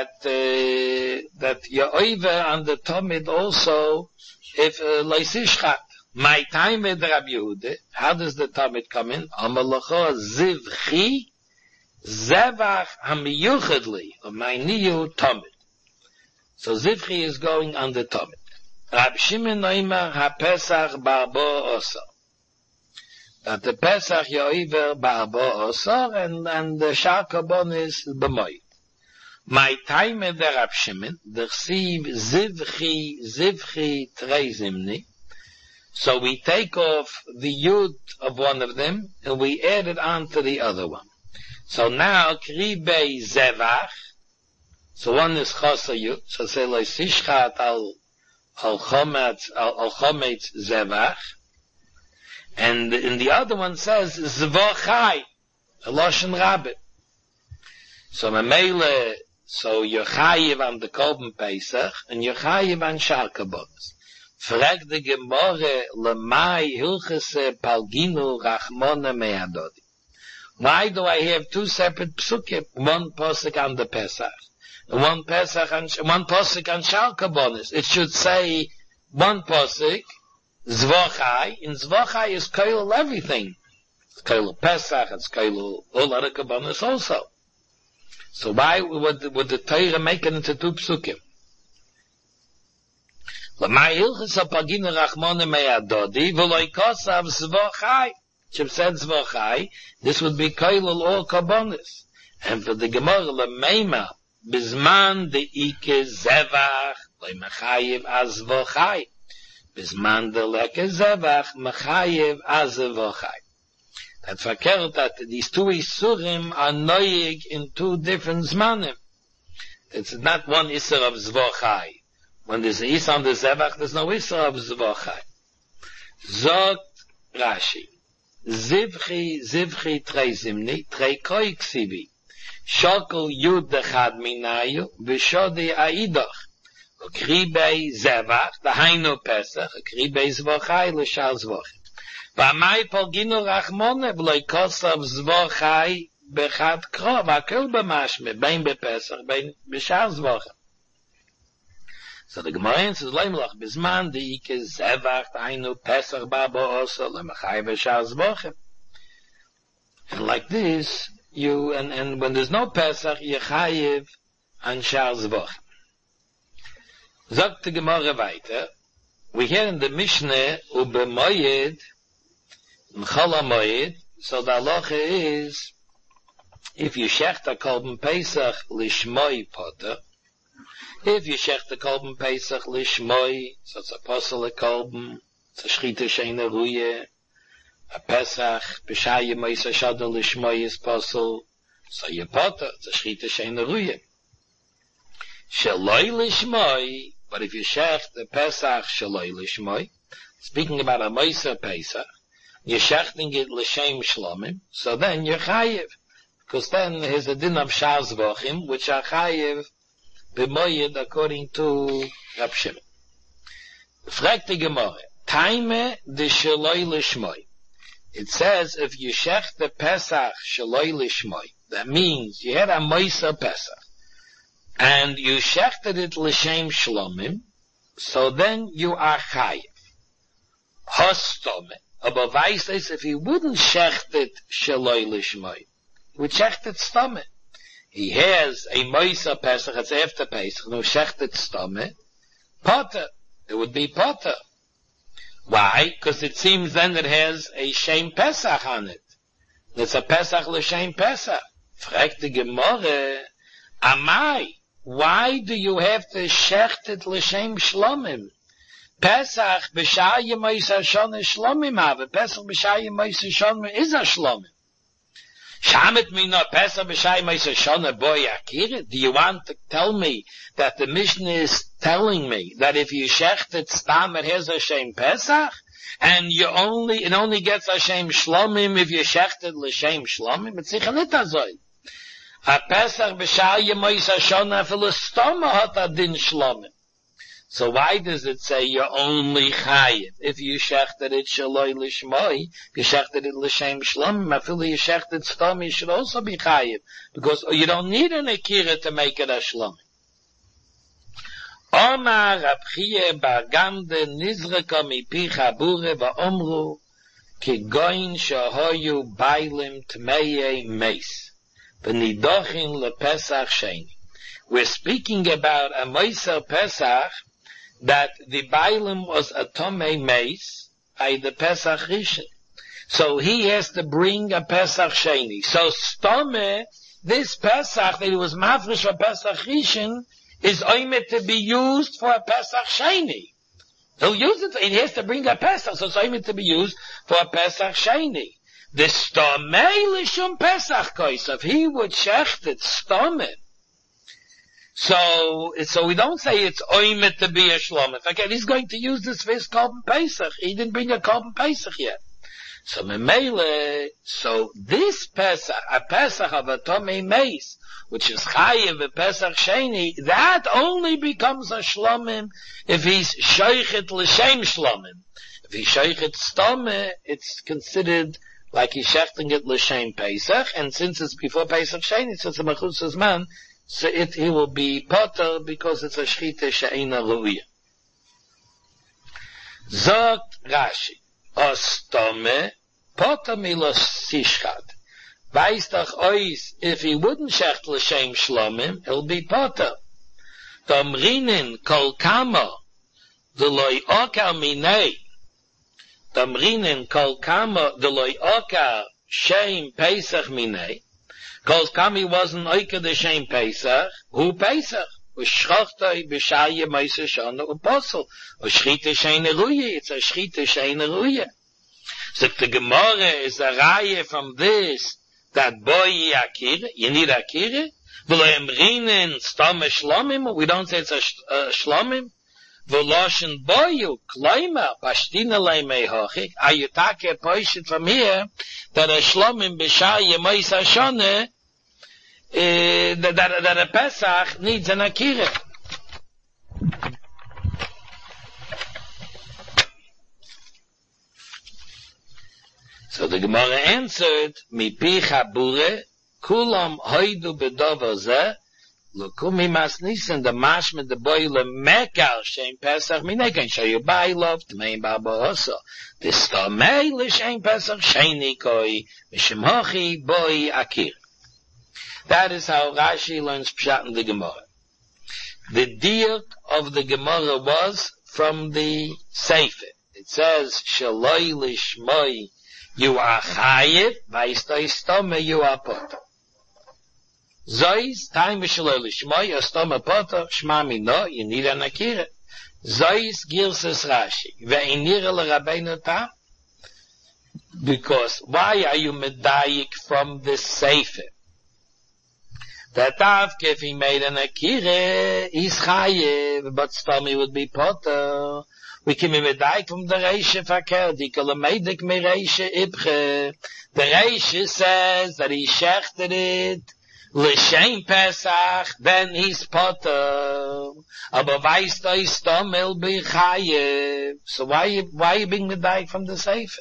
you're oiver on the tomit also if leisishchat. My time with Rabbi Yehuda, how does the Talmud come in? Amalacha zivchi zevach hamiyuchadli of my niyu Talmud. So zivchi is going on the Talmud. Rabbi Shimon Oimer haPesach barbo osa. That the Pesach yoiver barbo osa and the Shar Kabon is b'moed. My time with Rabbi Shimon, the chsiv zivchi trei zimni. So we take off the yud of one of them and we add it on to the other one. So now kribei zevach. So one is chosa yud. So say like sishchat al chometz zevach. And in the other one says zvochai, a loshen rabbit. So memele, so you're chayiv on the Korban Pesach and you're chayiv on Shar Kabos. Frag de Gemore lemai hilchese palginu rachmona me'adodi. Why do I have two separate psukim? One posuk on the Pesach, and one posuk on Shar Kabonis. It should say one posuk zvochai. In zvochai is koil everything. It's koil Pesach. It's koil all other Kabonis also. So why would the Torah make it into two psukim? L'may hilchas ha'paginu rachmona me'adodi v'loi kosav zvochai. Shib said zvochai, this would be koilul all kabonis. And for the Gemara, l'meima, bizman de'ike zevach, loy mechayiv az zvochai. Bizman de'leke zevach, mechayiv az zvochai. That's verkehrt that these two isurim are noyig in two different zmanim. It's not one isur of zvochai. When there's an Isser on the Zevach, there's no Isser of Zvochai. Zot Rashi. Zivchi trei zimni, trei koi ksivi. Shokel Yud Echad Minayu, V'Shodi Aidach. Ukribei Zevach, the Hainu Pesach, Ukribei Zvochai, L'Shal Zvochim. V'amai Polginu Rachmone, V'loi Kosav Zvochai, Bechad Krov, Akel B'mashme, Bein B'Pesach, Bein B'Shal Zvochim. So the Gemara says, Leimlach, Bisman, the Ike Zevach, the Hainu Pesach, Baba Osa, L'Machai B'Shal Zvochim. And like this, and when there's no Pesach, you chayiv an Shal Zvochim. Sagt die Gemara weiter, we hear in the Mishnah, Ube Moyed, Chol HaMoyed, so the halacha is, if you shecht a Korban Pesach lishmoi poter, if you shecht a Korban Pesach lishmoi, so it's a posel a Korban, it's a Shchita Sheina Ruye, a Pesach, B'shaya Moisa Shada lishmoi is posel, so you poter, it's a Shchita Sheina Ruye. Shaloi lishmoi, but if you shecht the Pesach Shaloi lishmoi, speaking about a Moisa Pesach, you're shechting it l'shem shlomim, so then you're chayiv. Because then there's a din of Shal Zvochim, which are chayiv b'moyed according to Rab Shimon. Fragt die Gemara, Taime de Shaloi lishmoi. It says, if you shech the Pesach Shaloi lishmoi, that means you had a Moisa Pesach, and you shechted it l'shem shlomim, so then you are chayiv. Hostome. Aber weiß es, if he wouldn't shecht it shaloi lishmoi, he would shecht it stome. He has a Moisa Pesach, it's after Pesach, no shecht it stome, potter. It would be potter. Why? Because it seems then it has a Shem Pesach on it. It's a Pesach l'Shem Pesach. Fragt die Gemara, Amai, why do you have to shecht it l'Shem shlomim? Pesach b'shaya Moisa Shona shlomim have. Pesach b'shaya Moisa Shona is a shlomim. Shamet mina Pesach b'shaya Moisa Shona boy akira. Do you want to tell me that the Mishnah is telling me that if you shecht it stam it has a Shem Pesach, and it only gets a Shem shlomim if you shecht it l'Shem shlomim? It's sicher nit azoi. A Pesach b'shaya Moisa Shona filistoma hat a din shlomim. So why does it say you're only chayiv? If you shechted it shaloi lishmoi, you shechted it l'shem shlomim, afili you shechted stom, you should also be chayiv. Because you don't need an akira to make it a shlomim. Omar Rab Chiya bar Gamda nizreka mipi chabure va'omru ki goin shahoyu bailim tmeye meis v'nidochin lepesach sheni. We're speaking about a Moisa Pesach that the Bailim was a Tomei Meis, the Pesach Rishon. So he has to bring a Pesach Sheni. So Stome, this Pesach that he was mafresh for Pesach Rishon, is oimed to be used for a Pesach Sheni. He'll use it, he has to bring a Pesach, so it's oimed to be used for a Pesach Sheni. The Stome Lishum Pesach Koisav, he would shecht it Stome. So we don't say it's oimet to be a shlomim. Again, he's going to use this for his Korban Pesach. He didn't bring a Korban Pesach yet. So memele, so this Pesach, a Pesach of a Tomei Meis, which is Chayiv a Pesach Sheni, that only becomes a shlomim if he's shoichet l'shem shlomim. If he's shoichet stome, it's considered like he's shechting it l'shem Pesach, and since it's before Pesach Sheni, since it's a mechusas man, so he will be potter because it's a shchita she'ena ruya. Zot Rashi, ostome potter milos sishchat. Weiß doch ois, if he wouldn't shecht l'shem shlomim, he'll be potter. Domrinin kol kama, d'loi okar minei. Domrinin kol kama, d'loi okar shem Pesach minei. Because Kami wasn't oika the Shem Pesach, who Pesach? U'shchochtoi b'shaya Moisa Shona u'posel. U'shchita she'ena ruya, it's a shchita she'ena ruya. So the Gemara is a raya from this, that boy akira, you need akira? V'lo emrinen stom shlomim, we don't say it's a shlomim. V'loshen boyu, kloima, pashtina leimei hochik, ayutake poishit from here, that a shlomim b'shaya Moisa Shona, that a Pesach needs an Akira. So the Gemara answered, Mi picha bure, kulam hoidu bedover zeh, Lukumi mas nisen the mashme the boy le mekar shein Pesach minegan shayu bailov tmein barbarosa. The stomei le shein Pesach sheini koi mishem hochi boy akir. That is how Rashi learns Pshat in the Gemara. The diuk of the Gemara was from the Sefer. It says shaloi lishmoi you are chayiv, vaistoi stome you are potter. Zois, time v'shaloi lishmoi, astoma potter, shma mino, you need an akira. Zois girses Rashi, ve'inira l'Rabbeinu Tam. Because why are you medayik from the Sefer? That Avke, if he made an akira, he's chayiv, but stomi would be potter. We can be medayik from the Reisha Fakir, dikala medik me Reisha Ibche. The Reisha says that he shechted it, L'shem Pesach, then he's potter. Aber weißt du, ist Tomel B'chayev. So why you being medayik from the Sefer?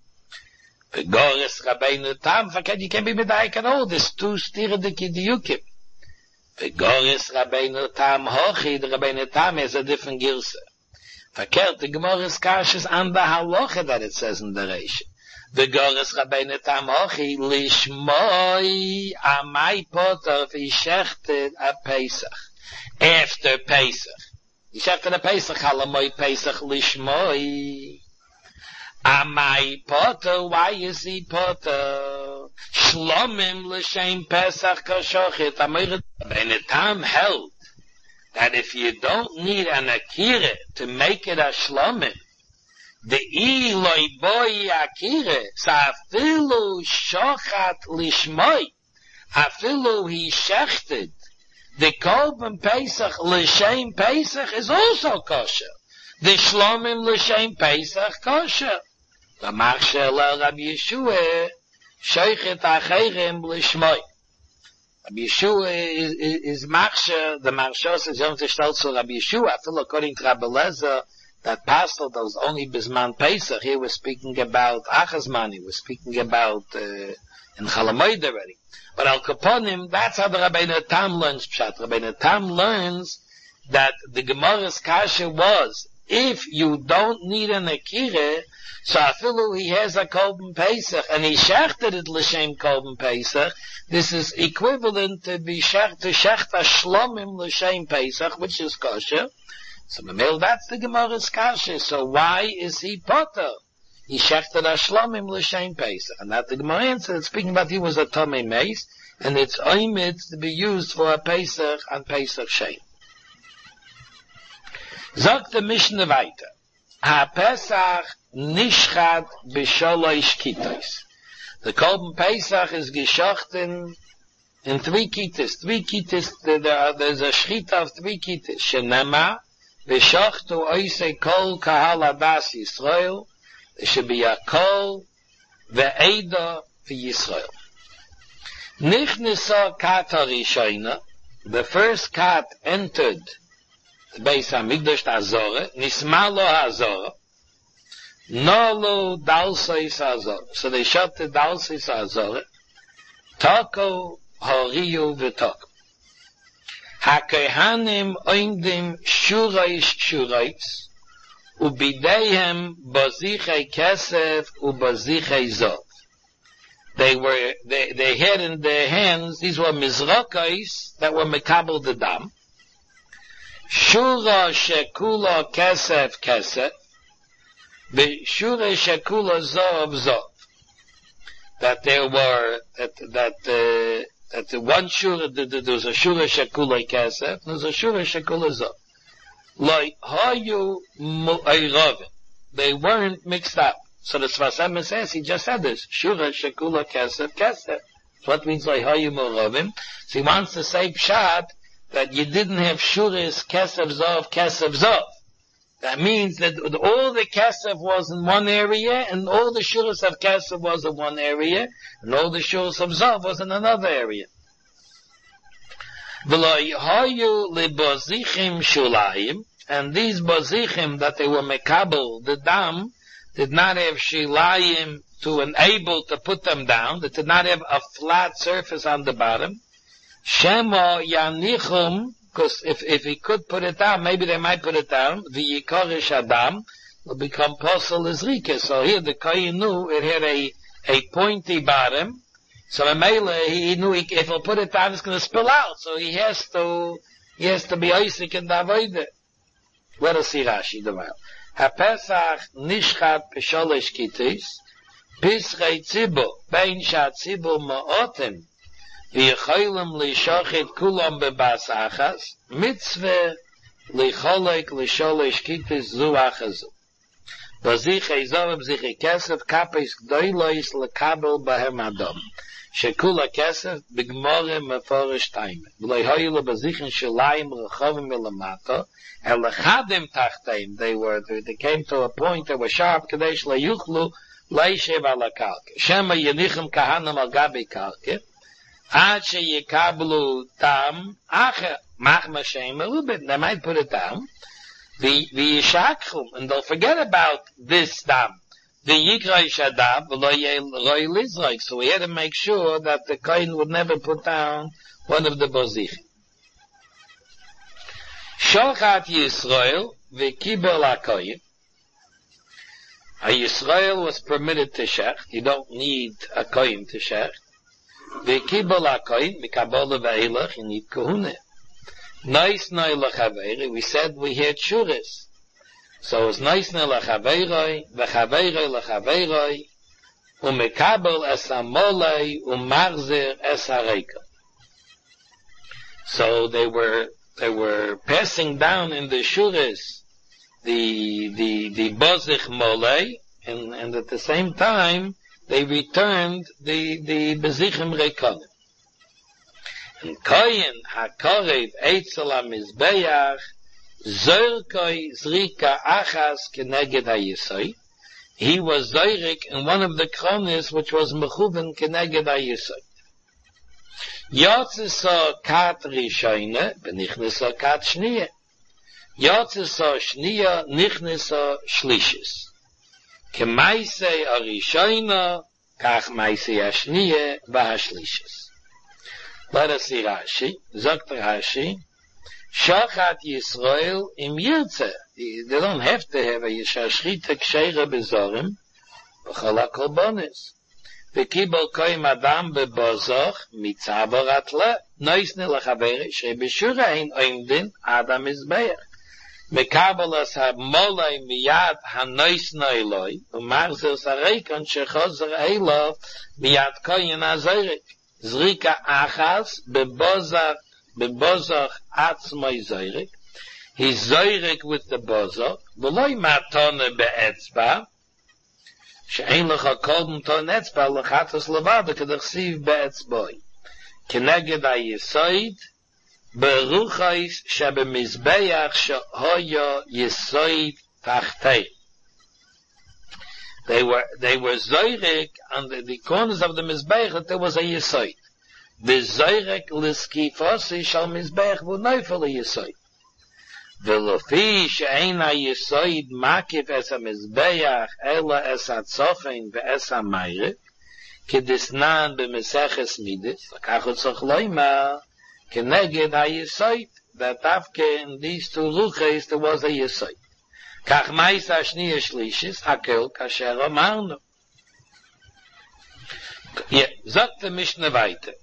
Begores Rabbeinu Tam, you can't be medayik at all. There's two stiradik diyukim. Begores Rabbeinu Tam hochi, the Rabbeinu Tam has a different girsa. Verkehrt, the Gemara's kash is on the halacha that it says in the Reisha. The Goras Rabbeinu Tam hochi lishmoi amai potter v'shechted a Pesach. After Pesach. Yishechted a Pesach, halamoi Pesach lishmoi. Amai potter, why is he potter? Shlomim l'shem Pesach kashochet. Rabbeinu Tam held that if you don't need an akira to make it a shlomim, the iloi boy akira, afilu shochat lishmoi, afilu he shechted, the korban Pesach l'shem Pesach is also kosher. The shlomim l'shem Pesach kosher. The machshel Rabbi Yeshua shochet acherem l'shmoi. Rabbi Yeshua is machshel. The machshel says Yom Tishtal so Rabbi Yeshua. I feel according to Rabbi Lezer, that pastor that was only Bisman Pesach. Here we're speaking about Achazman. We're speaking about in Chalamoid already. But Al Kaponim, that's how the Rabbeinu Tam learns Pshat. Rabbeinu Tam learns that the Gemara's kasha was, if you don't need an akira, so afilu he has a korban Pesach, and he shechted it l'shem korban Pesach, this is equivalent to be shecht a shlomim l'shem Pesach, which is kosher. So that's the Gemara's kasha. So why is he potter? He shechted a shlomim l'shem Pesach, and that the Gemara answered, speaking about he was a tomei meis, and it's oimid to be used for a Pesach and Pesach shem. Sagt the Mishnah weiter. Ha-Pesach nishchad b'sholosh kitos. The korban Pesach is geschochten in 3 kitos. 3 kitos, there's a shchita of 3 kitos. Shenema, v'shochtu oisei kol kahal adas Yisrael, v'shebiya kol ve'eda v'Yisrael. Nichnesa kat harishoina, the first cat entered the Beis HaMikdash Azorah, Nismalo Azorah, Nolo Dalseis Azorah. So they shot the Dalseis Azorah, Toko Horiyu V'Toko. HaKehanim Oindim Shuraish Shuraish, Ubideihem Bazichei Kesef Ubazichei Zov. They had in their hands, these were Mizrakais that were Mekabel the Dam. Shura shekula kesef kesef, Shura shekula zov zov. That there were that the one shura there was a shura shekula kesef, there was a shura shekula zov. Like hayu mu'ayravim, they weren't mixed up. So the Sfas Emes says he just said this shura shekula kesef kesef. So what means like hayu mu'ayravim? So he wants to say pshat that you didn't have shuras kesef zov. That means that all the kesef was in one area, and all the shuras of kesef was in one area, and all the shuras of zov was in another area. V'lo hayu libozichim shulayim, and these bozichim that they were mekabel, the dam, did not have shilayim to enable to put them down. They did not have a flat surface on the bottom. Shema yanichum, because if he could put it down, maybe they might put it down. V'yikorish adam will become posel izrike. So here the kohen knew it had a pointy bottom. So he knew if he'll put it down, it's going to spill out. So he has to be Isaac in the avodah. Let us see Rashi the while. HaPesach nishchat p'sholosh kitis, pisrei tzibo, bein shat tzibo ma'otem, v'yecholim lishochit kulam bebas achas, mitzveh licholek l'sholosh kitis zu achazu. Bazich eizor b'zich kesef kapes gdoilois lekabel bahem adam. Shekula kesef b'gmore meforish taime. V'loi hoyu lebazichin shalayim rechovim milamata, Elachadim tachteim, they came to a point that was sharp, kadesh layuchlu, leishev ala kalke. Shema yenichem kahanam al gabi kalke, ad she yikablu tam, acher, machma shem a little bit, they might put it down, v'yishakchum, and they'll forget about this dam. V'yikroi shadab, v'lo roi lizroik, so we had to make sure that the kohen would never put down one of the bozichim. Shochat Yisrael v'kibel hakoyin. A Yisrael was permitted to shech. You don't need a koyin to shech. V'kibel hakoyin mikabel v'eilach. You need kohune. Nois noi l'chaveiroi. We said we had shuris. So it's nois noi l'chaveiroi v'chaveiroi l'chaveiroi u'mikabel es hamolei u'marzer es hareika. So they were passing down in the shuris the bozich molei, and at the same time they returned the bezichim rekonim. And koyin hakorev eitzel hamizbeach zerkoi zrika achas keneged hayisoi. He was zoirik in one of the kronis which was mechuven keneged hayisoi. Yotzisa kat rishoyne, benichtnisa kat shniye. Yotzisa shniye, nichtnisa shlishis. Kemaise a rishoyne, kach maise a shniye, v'hashlishis. Let us see Rashi. Zogt Rashi, Shochat Yisrael im Yirtze. They don't have to have a Yishashchita Ksheira Bezorim, v'chol HaKorbanis. V'kibol koim adam bebozach mitzavor atle noisne l'chaveri shebeshura ein oimdin adam izbeach mekabel as ha-molei miyad ha-noisne eloi u'marzer sareikon shechozer eilov miyad koyin azorik zrika achas bebozach atzmoi zorik he's zorik with the bozach v'loi matone be'etzba שאין לך קודם תון אצבע לחטוס לבד כדכסיב באצבוי כנגד היסויד ברוחייס שבמזבח שהויה יסויד תחתי. They were zoyrek on the corners of the mizbech that there was a yisoid. The zoyrek liskifosi shal mizbech v'noifel a yisoid. ולפי שאין היסויד מקיף אס המזבח אלא אס הצופן ואס המיירת כדסנן במסכס מידס לקח הוא צריך לומר כנגד היסויד ודווקא in these two ruches there was a יסויד כך מייס השני השלישיס הכל כאשר אמרנו זאת המשנה weiter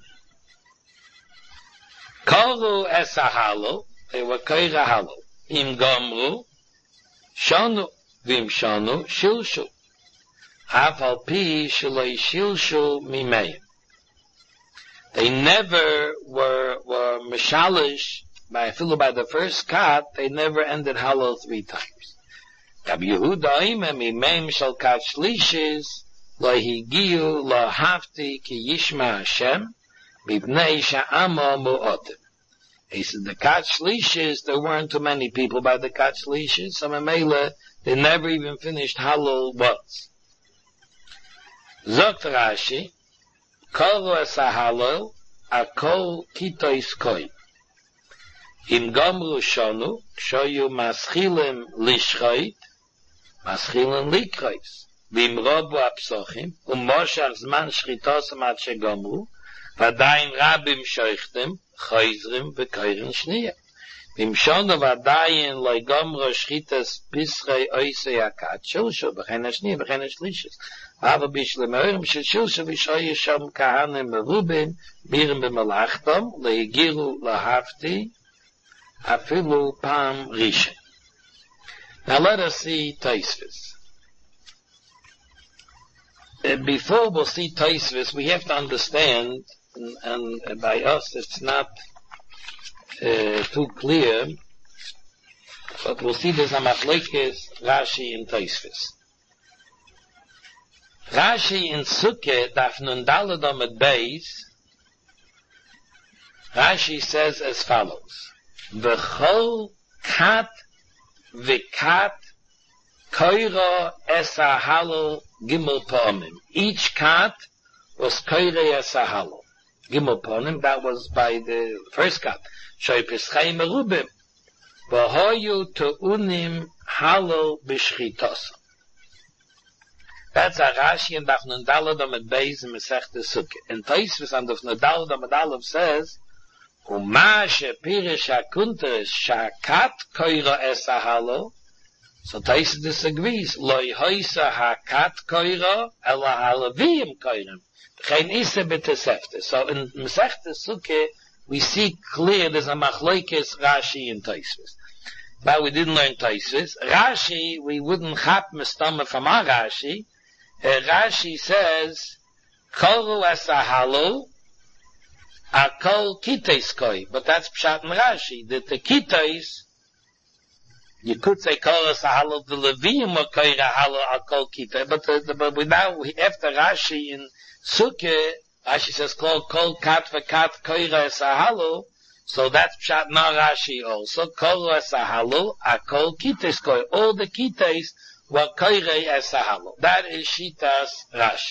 קורו אס ההלו they were קורא הלו Im Gomru, Shonu, Vim Shonu, Shilshu. Afal Pi, Shiloi Shilshu, Mimei. They never were Mishalish, by the first cut, they never ended hollow 3 times. Rab Yehuda Oime, Mimei Shal Kat Shlishis, Lo Higiu, Lo Hafti, Ki Yishma Hashem, Mibnei Sha'amo Mu'otim. He said the kat shlishis, there weren't too many people by the kat shlishis, so Mamela, they never even finished Hallel once. Zogt Rashi, Kolu es ha-Hallel, akol kitois koi. Im Gomru Shonu, Kshoyu Maschilim Lishchait, Maschilim Likrais. Vim Robu Apsochim, Moshach Zman Shchitosam Ad Shegomru, Vadayin Rabim Shoichtem, Choizrim V'Koirin Shniya. Vim Shonu Vadayin Loi Gomru Shchitas Bisrei Oisei Akat, Shilshu, V'chein HaShniya, V'chein HaShlishis. Aber Bishle Meurim, Shilshu V'shoy Yisham Kahanim Merubim, Mirim B'Melachtom, Le'igiru Lahafti, Afilu Pam Rishon. Now let us see Tosfos. Before we'll see Tosfos, we have to understand, and by us it's not too clear, but we'll see there's a machlokes Rashi and Tosfos. Rashi in Sukkah, Daf Nun Daled Amud Beis, Rashi says as follows: V'chol kat v'kat koira esa halal gimel pa'amim. Each kat was koira esa halal gimel pa'amim. That was by the first kat. Shoy pischei merubim. V'hoyu te'unim halal b'shchitos. That's a Rashi and Daf Nun Daled Amud Beis in Masechta Sukkah. And Tosfos and Daf Nun Daled Amud Aleph says, Uma shepirish hakunteres shakat koira esa halo. So Tosfos disagrees. Loi hoisa hakat koira ela halaviyim koirim. V'chein isa b'tesefte. So in Masechta Sukkah, we see clear there's a machlokes Rashi and Tosfos. But we didn't learn Tosfos. Rashi, we wouldn't chap mistama from our Rashi. Rashi says, koru esa halo, akol kitais koi, but that's pshat in Rashi. That the kitais, you could say koru esa halo, the Levim or koira halo akol kitais, but now after Rashi in Sukkah, Rashi says kol kat v'kat koira esa halo, so that's pshat na Rashi also. Koru esa halo, akol kitais koi, all the kitais were koira esa halo. That is Shitas Rashi.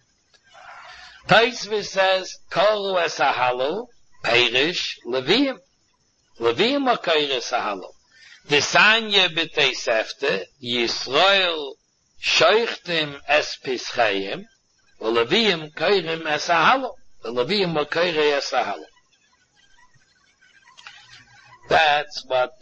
Tosfos says, Koru esa halo, Perish, Levim. Levim or koira esa halo. Desanye b'tei sefte, Yisrael shoichtim es pischayim, Levim koirim esa halo. Levim or koira esa halo. That's what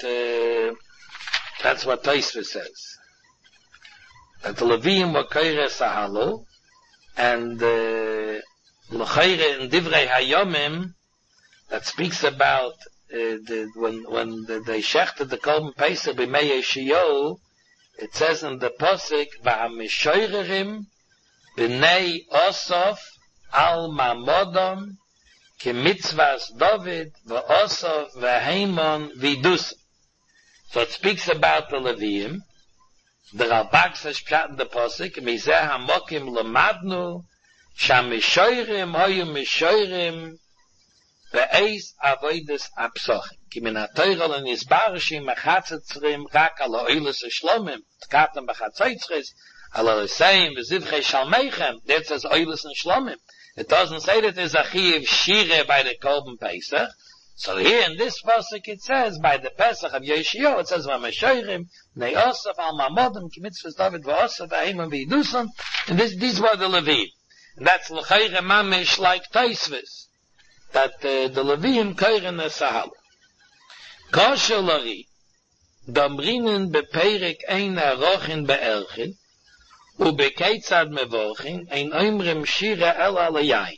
Tosfos says. That the Levim were koira esa halo, and l'chayre in Divrei Hayomim that speaks about when they shechted the Korban Pesach b'mei Yeshio, it says in the posik v'hamishoirerim b'nei Osaf al mamodom k'mitzvas David v'Osaf v'Heimon v'Idus. So it speaks about the Levim. The Ralbag says pshat in the posik mizeh hamokim lemadnu shamishoirim hoyu mishoirim ve'eis avodas apsochim ki min ha'toira le'nizbarishim mechatzitzrim rak al ha'oiles ha'shlomim tkatem b'chatzitzris al ha'leseim v'zivchei shalmeichem. That says oiles and shlomim. It doesn't say that there's a chiyuv shire by the Korban Pesach. So here in this pasuk it says by the Pesach of Yeshio, it says v'meshoirim nei Osaf al mamodim ki mitzvahs David v'Osaf v'Heimon v'Idusam, and these were the Levim. And that's l'chayre mamish like Tosfos, that the Levim koirin esa halo. Kosher lari damrinen beperek ein arochin be'erchin u'bekeitzad mevorchin ein oimrim shira el alayayin.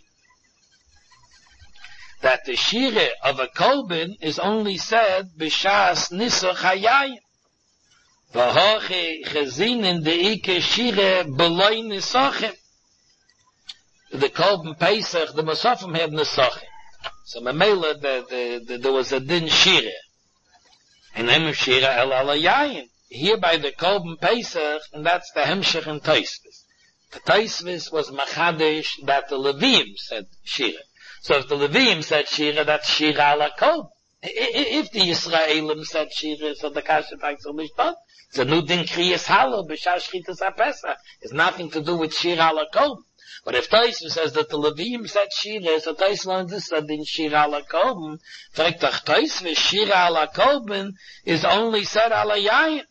That the shire of a kolben is only said b'shas nisach hayayin. V'hoche chazinin de'ike shire b'loi nisachim. The kolben Pesach, the Musafim had nisachim. So Mamela, there was a din shire. And then shire el alayayin. Here by the kolben Pesach, and that's the hemshech in Tosfos. The Tosfos was machadish that the Levim said shire. So if the Levim said shira, that's shira ala kol. If the Yisraelim said shira, so the kasha takes a mishpat. It's a new din kriyas halo b'shas shchitas ha'pesach. It's nothing to do with shira ala kol. But if Taisva says that the Levim said Shira, so Taisva learned this that in Shira ala Koben. Fragt doch Taisva, Shira ala Koben is only said ala Yayin.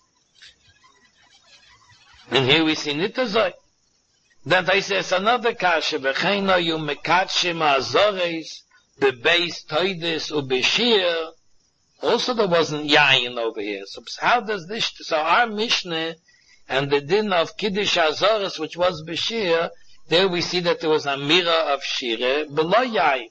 And here we see Nitazoi. Then they say it's another kasha, V'cheino yu mekatshim ha'azores, bebeis toides u'beshir. Also there wasn't Yayin over here. So how does this, so our Mishnah, and the din of Kiddush Azores, which was Beshir, there we see that there was a mirror of Shire, below Yayin.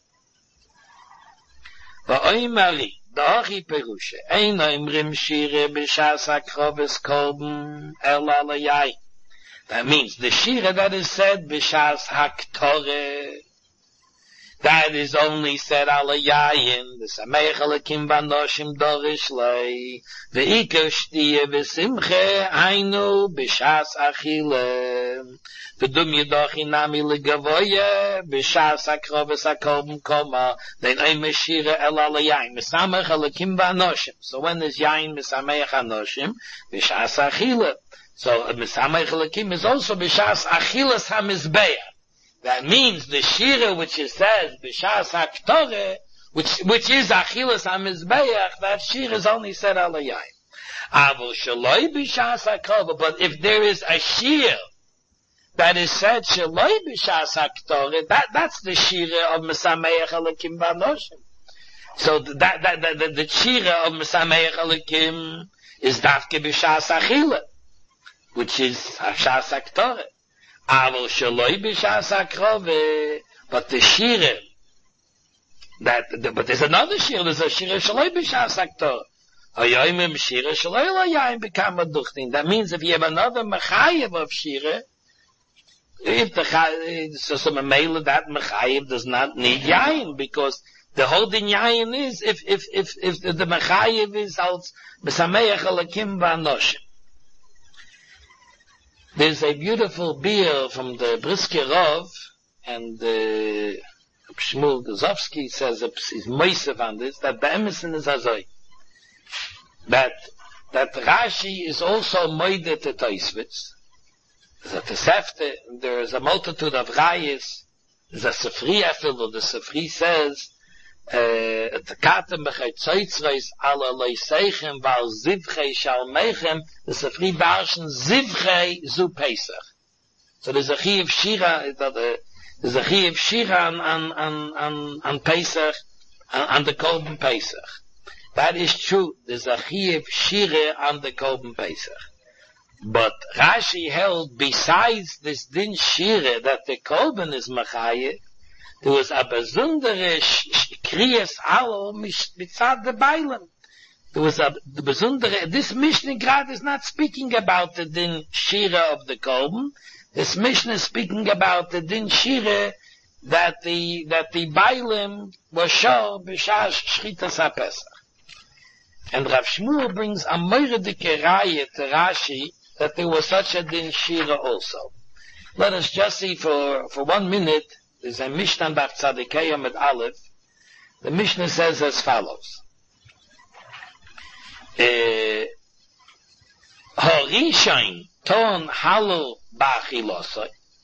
V'oimari, da'achi perusha, ein oimrim Shire b'shas ha'kroves kolben el ala Yayin. That means the Shire that is said b'shas ha'ktore, that is only said ala Yayin, the Sameach Elokim Banoshim Dorish Lei, Ve'ikar Shtiye V'simche, Hainu B'shas Achile, V'dum Yedochi Nami L'gavoye, B'shas Akroves HaKolben Koma, then Oim Meshira El ala Yayin, Mesamech Elokim Banoshim. So when is Yayin Mesamech Anoshim? B'shas Achile. So Mesamech Elokim is also B'shas Achiles HaMizbeah. That means the Shira which it says, B'shas HaKtore, which is Achilas HaMizbeach, that Shira is only said ala Yayin. Avol Shaloi B'shas HaKtore, but if there is a Shira that is said Shaloi B'shas HaKtore, that's the Shira of Mesameach Elokim Banoshim. So the Shira of Mesameach Elokim is Davke B'shas Achila, which is B'shas HaKtore. Avol Shaloi B'shas HaKrove, but the Shira, but there's another Shira, there's a Shira Shaloi B'shas HaKtor. Hayoimim Shira Shaloi L'Yayin B'kama Duchtin. That means if you have another Mechayev of Shira, if so Mamela, that Mechayev does not need Yayin, because the whole din Yayin is, if the Mechayev is als B'sameach Elokim V'anoshim. There's a beautiful beer from the Brisker Rov, and Shmuel Gazovsky says he's moisev on this, that the Emerson is azoi. That Rashi is also moide to Tosfos. There's a Tosefte, there is a multitude of Rayis. There's a Sefri Efil, the Sefri says, Tekatem b'chay tzoitzreis ala loiseichem val zivchei shalmeichem, the Sefri Barshen zivchei zu Pesach. So there's a Chiyuv Shira, there's a Chiyuv Shira on Pesach, on the Korban Pesach. That is true. There's a Chiyuv Shira on the Korban Pesach. But Rashi held, besides this din Shira, that the Korban is Machayev, there was a besondere Kriyas Alo mitzad the Bailam. There was the besondere, this Mishnah Grad is not speaking about the din Shira of the Korban. This Mishnah is speaking about the din Shira that the Bailam was shor b'shas Shchitas HaPesach. And Rav Shmuel brings a moiredike raya to Rashi that there was such a din Shira also. Let us just see for 1 minute. There's a Mishnah Bach Tzadikayim at Aleph. The Mishnah says as follows. Horishain ton halal ba'achilosai.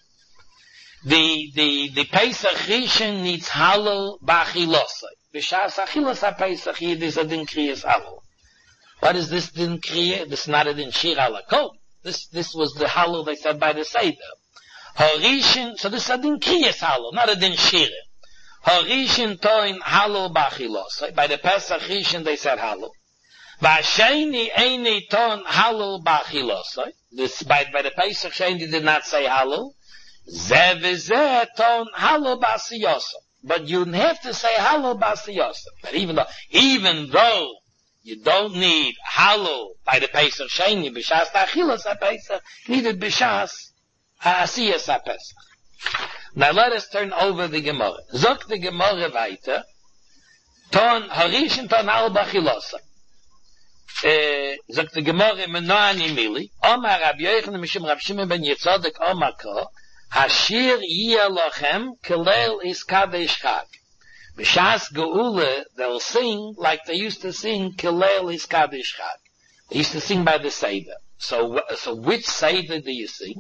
The Pesach Rishon needs halal ba'achilosai. B'shas achilas ha-Pesach here there's a din kriyas halal. What is this din kriyas? This is not a din shir ala kol. This was the halal they said by the Seder. Horishin, so this is a din kriyas halal, not a din shir. Horishin toin halal ba'achilosai. By the Pesach Rishon they said halal. V'asheni eini ton halal ba'achilosai. This by the Pesach Sheni did not say halal. Zeh v'zeh ton halal ba'asiyosai. But you have to say halal ba'asiyosai. But even though you don't need halal by the Pesach Sheni, b'shas ta'achilas ha-Pesach, needed b'shas ha'asiyas ha-Pesach. Now let us turn over the Gemara. Zok the Gemara weiter. Ton harishin ton halal ba'achilosai. Zok the Gemara menani mili. Omar Rabbi Yochanan mishum Rav Shimon ben Yitzadek Omar ko. Hashir yiyah lochem kelel is kadesh chag. B'shas geula, they'll sing like they used to sing kelel is kadesh chag. They used to sing by the Seder. So which Seder do you sing?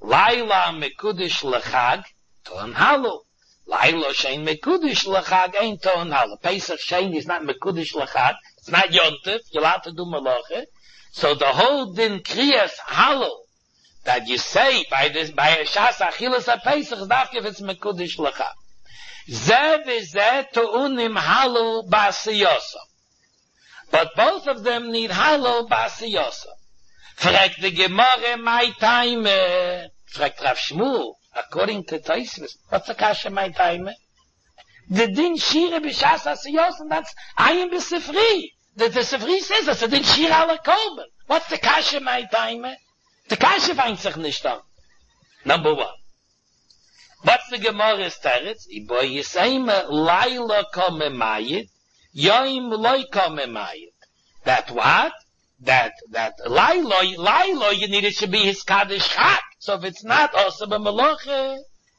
Laila mekudish lechag, ton halu. Laila shein mekudish lechag, ain't ton halu. Pesach shein is not mekudish lechag, it's not yontif, you'll have to do malacha. So the whole din kriyas halu, that you say by a shas achilas ha-pesach, if it's mekudish lechag. Zeh v'zeh to'unim halu ba'asiyosam. But both of them need halu ba'asiyosam. Fragt the Gemara, my time, fragt Rav Shmuel, according to Tosfos, what's the kasha my time? The din shira b'shas asiyosam, that's ayin b'sifri. The Sifri says that's the din shira ala kolben. What's the kasha my time? The kasha finds sich nicht an. Number one. What's the Gemara's teretz? Ibo yisayim laila kome mayit, yoim loy kome mayit. That what? That laila, you need it should be his kaddish chak. So if it's not also b'melacha,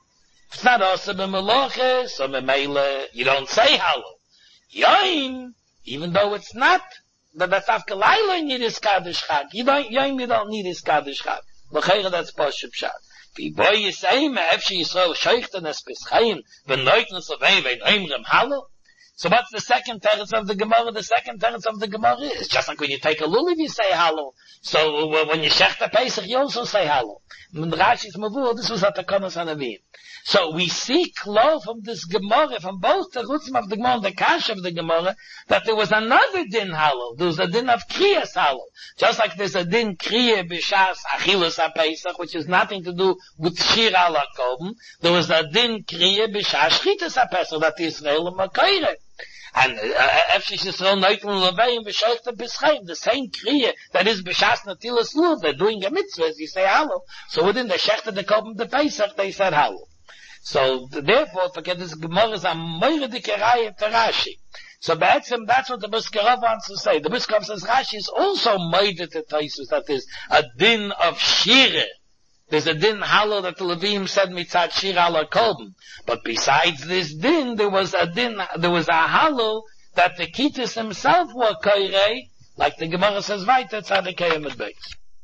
so memele, you don't say halu. Yoim, even though it's not, that's after laila, you need his kaddish chak. You don't need his kaddish chak. L'chayra, that's Pashup Pshat. Boy, you say, Efshi Yisrael, Sheichten es Pischayim, V'noitnus of Evein, Oimrim halu. So what's the second teretz of the Gemara? The second teretz of the Gemara is just like when you take a lulav, you say halu. So when you shech the Pesach, you also say halu. When Rashi's Mavur, this was at the Konos Hanavim. So we see clear from this Gemara, from both the Rutzim of the Gemara and the Kash of the Gemara, that there was another din halu. There was a din of kriyas halu. Just like there's a din kriya b'shas achilas ha-Pesach, which has nothing to do with shir ala kolben. There was a din kriya b'shas shchitas ha-Pesach, that Israel and Makayre. And Efshi Yisrael Noitlun Leveim V'Sheichten Pischayim, the same kriya that is b'shas natilas lulav, they're doing a mitzvah, as you say halu. So within the shechter the kolben the Pesach, they said halu. So therefore, forget this Gemara is a moiredike raya to Rashi. So that's what the Brisker wants to say. The Brisker says Rashi is also moired to Tosfos, that is a din of shira. There's a din halu that the Levim said mitzad shira ala kolben. But besides this din, there was a halu that the Kitis himself were koirei, like the Gemara says weiter, tzadikei amid beis.